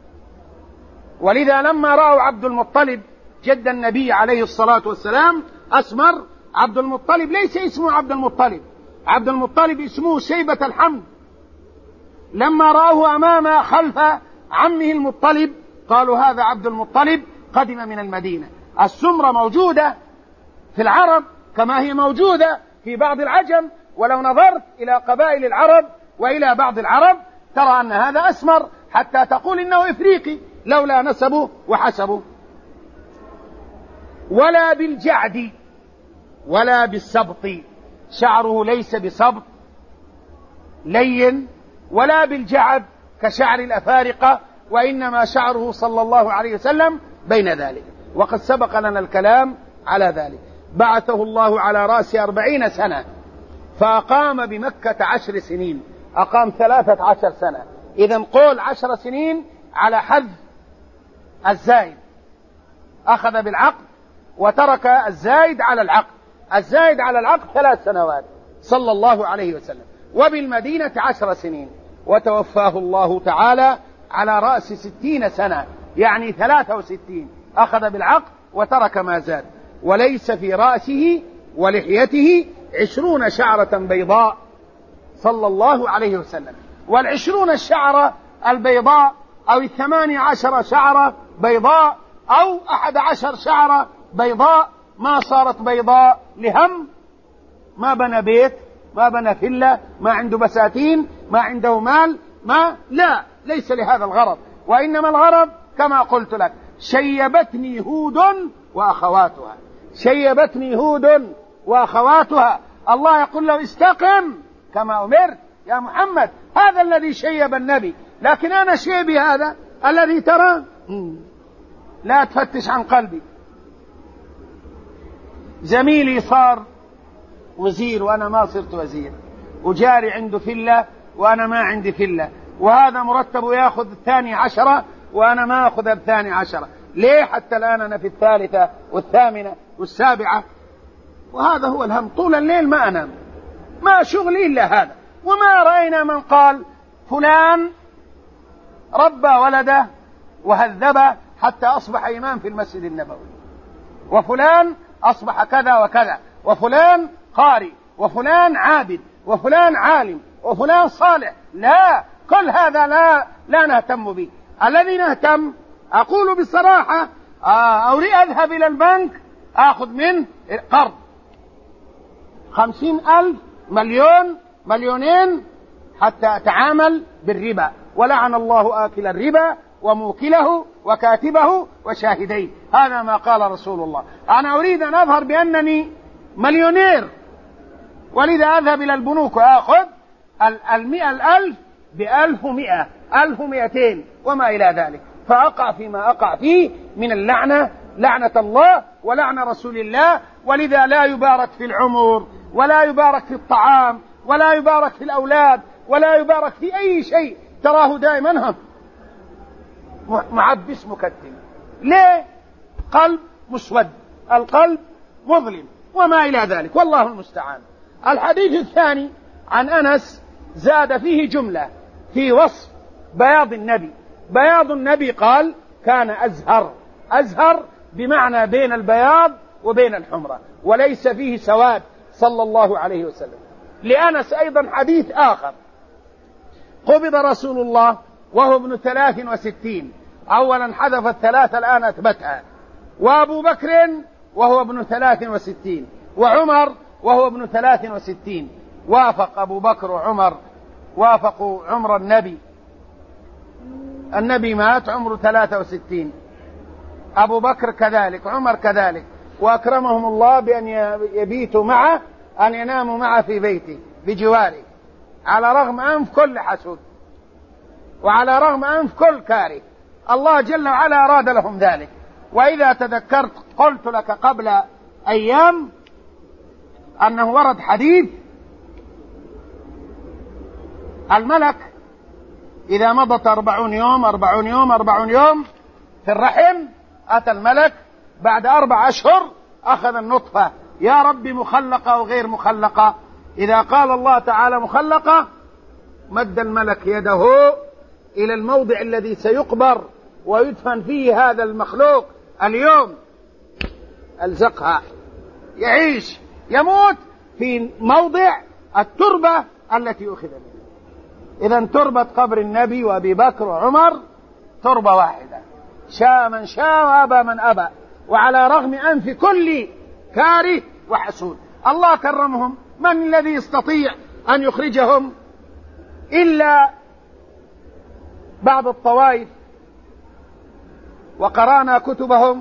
ولذا لما رأوا عبد المطلب جد النبي عليه الصلاة والسلام أسمر، عبد المطلب ليس اسمه عبد المطلب، عبد المطلب اسمه شيبة الحمد. لما رأوه أمام خلف عمه المطلب قالوا هذا عبد المطلب قدم من المدينة. السمرة موجودة في العرب كما هي موجودة في بعض العجم، ولو نظرت إلى قبائل العرب وإلى بعض العرب ترى أن هذا أسمر حتى تقول إنه إفريقي لولا نسبه وحسبه. ولا بالجعد ولا بالسبط، شعره ليس بسبط لين، ولا بالجعد كشعر الأفارقة، وإنما شعره صلى الله عليه وسلم بين ذلك، وقد سبق لنا الكلام على ذلك. بعثه الله على رأس 40 سنة، فأقام بمكة 10 سنين، أقام 13 سنة، إذن قول 10 سنين على حذف الزايد، أخذ بالعقد وترك الزايد على العقد، الزايد على العقد 3 سنوات صلى الله عليه وسلم. وبالمدينة 10 سنين، وتوفاه الله تعالى على رأس 60 سنة، يعني 63، أخذ بالعقد وترك ما زاد. وليس في رأسه ولحيته 20 شعرة بيضاء صلى الله عليه وسلم. وال20 الشعرة البيضاء أو 18 شعرة بيضاء أو 11 شعرة بيضاء ما صارت بيضاء لهم، ما بنى بيت، ما بنى فيلا، ما عنده بساتين، ما عنده مال، لا، ليس لهذا الغرض، وإنما الغرض كما قلت لك شيبتني هود وأخواتها، شيبتني هود وأخواتها. الله يقول له استقم كما أمرت يا محمد، هذا الذي شيب النبي، لكن أنا شيبي هذا الذي ترى لا تفتش عن قلبي. زميلي صار وزير وأنا ما صرت وزير، وجاري عنده فلة وأنا ما عندي فلة، وهذا مرتبه يأخذ 12 وأنا ما أخذ 12، ليه حتى الآن أنا في 3 و8 و7؟ وهذا هو الهم، طول الليل ما أنام، ما شغلي إلا هذا. وما رأينا من قال فلان ربى ولده وهذبه حتى أصبح إمام في المسجد النبوي، وفلان أصبح كذا وكذا، وفلان قارئ، وفلان عابد، وفلان عالم، وفلان صالح. لا، كل هذا لا نهتم به. الذي نهتم، أقول بصراحة، أريد أذهب إلى البنك أخذ منه قرض 50,000 مليون مليونين حتى أتعامل بالربا، ولعن الله آكل الربا وموكله وكاتبه وشاهديه، هذا ما قال رسول الله. أنا أريد أن أظهر بأنني مليونير، ولذا أذهب إلى البنوك وأخذ 100,000 ب1100 1200 وما إلى ذلك، فأقع فيما أقع فيه من اللعنة، لعنة الله ولعنة رسول الله. ولذا لا يبارك في العمر، ولا يبارك في الطعام، ولا يبارك في الأولاد، ولا يبارك في أي شيء، تراه دائما معبس مكتم. ليه؟ قلب مسود، القلب مظلم وما إلى ذلك، والله المستعان. الحديث الثاني عن أنس زاد فيه جملة في وصف بياض النبي. بياض النبي قال كان أزهر، أزهر بمعنى بين البياض وبين الحمرة، وليس فيه سواد صلى الله عليه وسلم. لأنس أيضا حديث آخر، قبض رسول الله وهو ابن 63، أولا حذف الثلاثة الآن أثبتها. وأبو بكر وهو ابن 63، وعمر وهو ابن 63. وافق أبو بكر وعمر، وافقوا عمر النبي مات عمره 63، أبو بكر كذلك، عمر كذلك، وأكرمهم الله بأن يبيتوا معه، أن يناموا معه في بيته بجواره، على رغم أنف كل حسود وعلى رغم أنف كل كاره. الله جل وعلا أراد لهم ذلك. وإذا تذكرت قلت لك قبل أيام أنه ورد حديث الملك إذا مضت 40 يوم في الرحم، أتى الملك بعد 4 أشهر أخذ النطفة، يا رب مخلقة أو غير مخلقة؟ إذا قال الله تعالى مخلقة مد الملك يده إلى الموضع الذي سيقبر ويدفن فيه هذا المخلوق اليوم، ألزقها، يعيش يموت في موضع التربة التي أخذ منها. إذن تربة قبر النبي وأبي بكر وعمر تربة واحدة، شاء من شاء وأبى من أبى، وعلى رغم أنف كل كاره وحسود. الله كرمهم، من الذي يستطيع أن يخرجهم إلا بعض الطوائف، وقرأنا كتبهم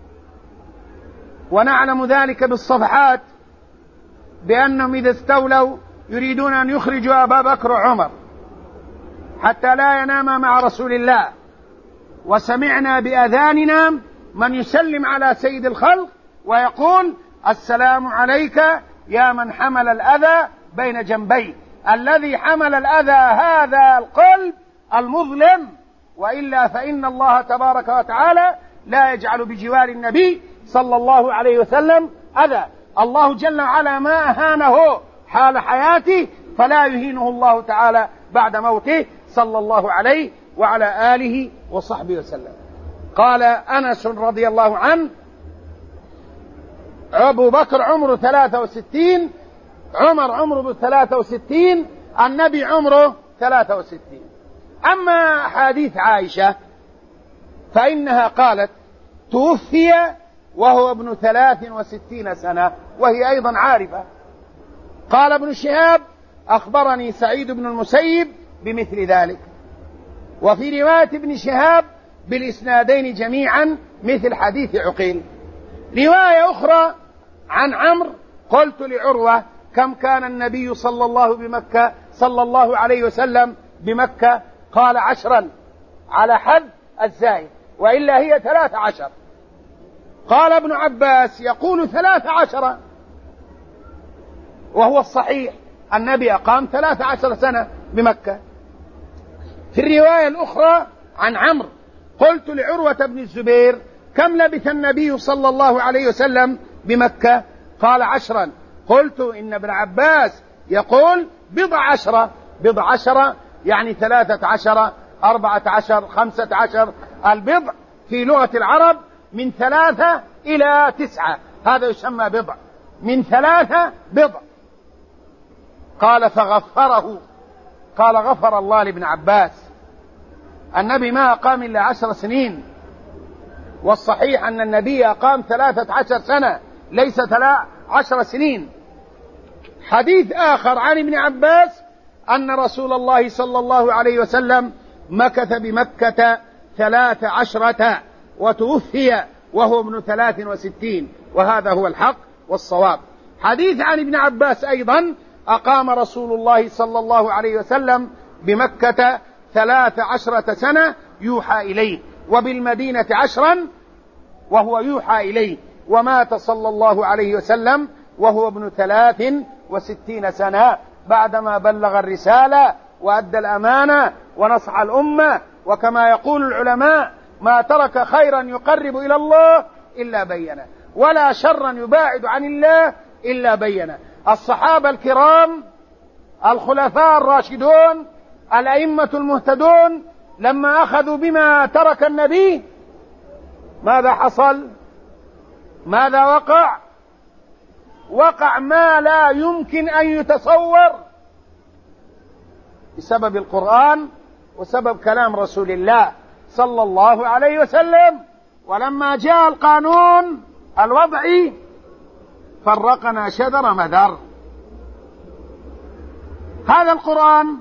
ونعلم ذلك بالصفحات بأنهم إذا استولوا يريدون أن يخرجوا أبا بكر وعمر حتى لا يناما مع رسول الله. وسمعنا بأذاننا من يسلم على سيد الخلق ويقول السلام عليك يا من حمل الأذى بين جنبيه. الذي حمل الأذى هذا القلب المظلم، وإلا فإن الله تبارك وتعالى لا يجعل بجوار النبي صلى الله عليه وسلم أذى. الله جل وعلا ما أهانه حال حياته فلا يهينه الله تعالى بعد موته صلى الله عليه وعلى آله وصحبه وسلم. قال أنس رضي الله عنه أبو بكر عمره 63، عمر عمره 63، النبي عمره 63. أما حديث عائشة فإنها قالت توفي وهو ابن 63 سنة، وهي أيضا عارفة. قال ابن شهاب أخبرني سعيد بن المسيب بمثل ذلك، وفي رواية ابن شهاب بالإسنادين جميعا مثل حديث عقيل. رواية أخرى عن عمرو قلت لعروة كم كان النبي صلى الله عليه وسلم بمكة؟ قال 10 على حد الزايد، وإلا هي 13. قال ابن عباس يقول 13، وهو الصحيح النبي أقام 13 سنة بمكة. في الرواية الأخرى عن عمرو قلت لعروة بن الزبير كم لبث النبي صلى الله عليه وسلم بمكة؟ قال 10. قلت إن ابن عباس يقول 10 يعني 13 14 15. البضع في لغة العرب من 3 إلى 9، هذا يسمى بضع، من 3 بضع. قال فغفره، قال غفر الله لابن عباس. النبي ما أقام إلا 10 سنين، والصحيح أن النبي أقام 13 سنة ليس 10 سنين. حديث آخر عن ابن عباس أن رسول الله صلى الله عليه وسلم مكث بمكة 13 وتوفي وهو ابن 63، وهذا هو الحق والصواب. حديث عن ابن عباس أيضا أقام رسول الله صلى الله عليه وسلم بمكة 13 سنة يوحى إليه، وبالمدينة 10 وهو يوحى إليه، ومات صلى الله عليه وسلم وهو ابن 63 سنة بعدما بلغ الرسالة وأدى الأمانة ونصح الأمة. وكما يقول العلماء ما ترك خيرا يقرب إلى الله إلا بينه، ولا شرا يباعد عن الله إلا بينه. الصحابة الكرام الخلفاء الراشدون الأئمة المهتدون لما أخذوا بما ترك النبي ماذا حصل؟ ماذا وقع؟ وقع ما لا يمكن أن يتصور بسبب القرآن وسبب كلام رسول الله صلى الله عليه وسلم. ولما جاء القانون الوضعي فرقنا شذر مذر. هذا القرآن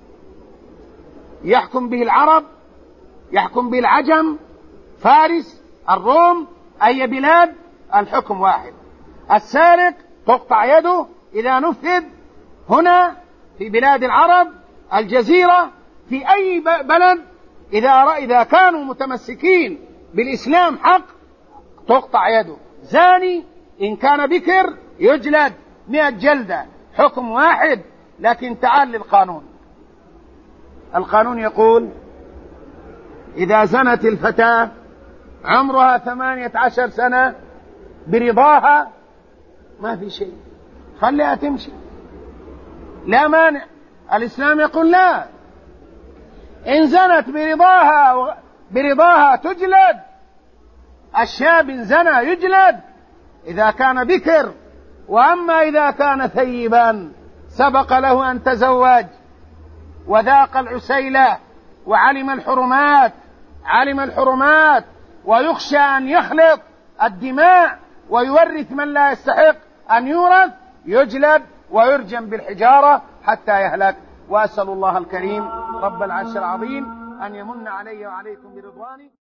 يحكم به العرب، يحكم به العجم، فارس، الروم، أي بلاد، الحكم واحد. السارق تقطع يده إذا نفذ هنا في بلاد العرب، الجزيرة، في أي بلد، إذا كانوا متمسكين بالإسلام حق تقطع يده. زاني إن كان بكر يجلد 100 جلدة، حكم واحد. لكن تعال للقانون. القانون يقول إذا زنت الفتاة عمرها 18 سنة برضاها ما في شيء، خليها تمشي، لا مانع. الإسلام يقول لا، إن زنت برضاها تجلد. الشاب إن زنى يجلد إذا كان بكر. وأما إذا كان ثيبا سبق له أن تزوج وذاق العسيلة وعلم الحرمات ويخشى أن يخلط الدماء ويورث من لا يستحق أن يورث، يجلد ويرجم بالحجارة حتى يهلك. وأسأل الله الكريم رب العرش العظيم أن يمن علي وعليكم برضوانه.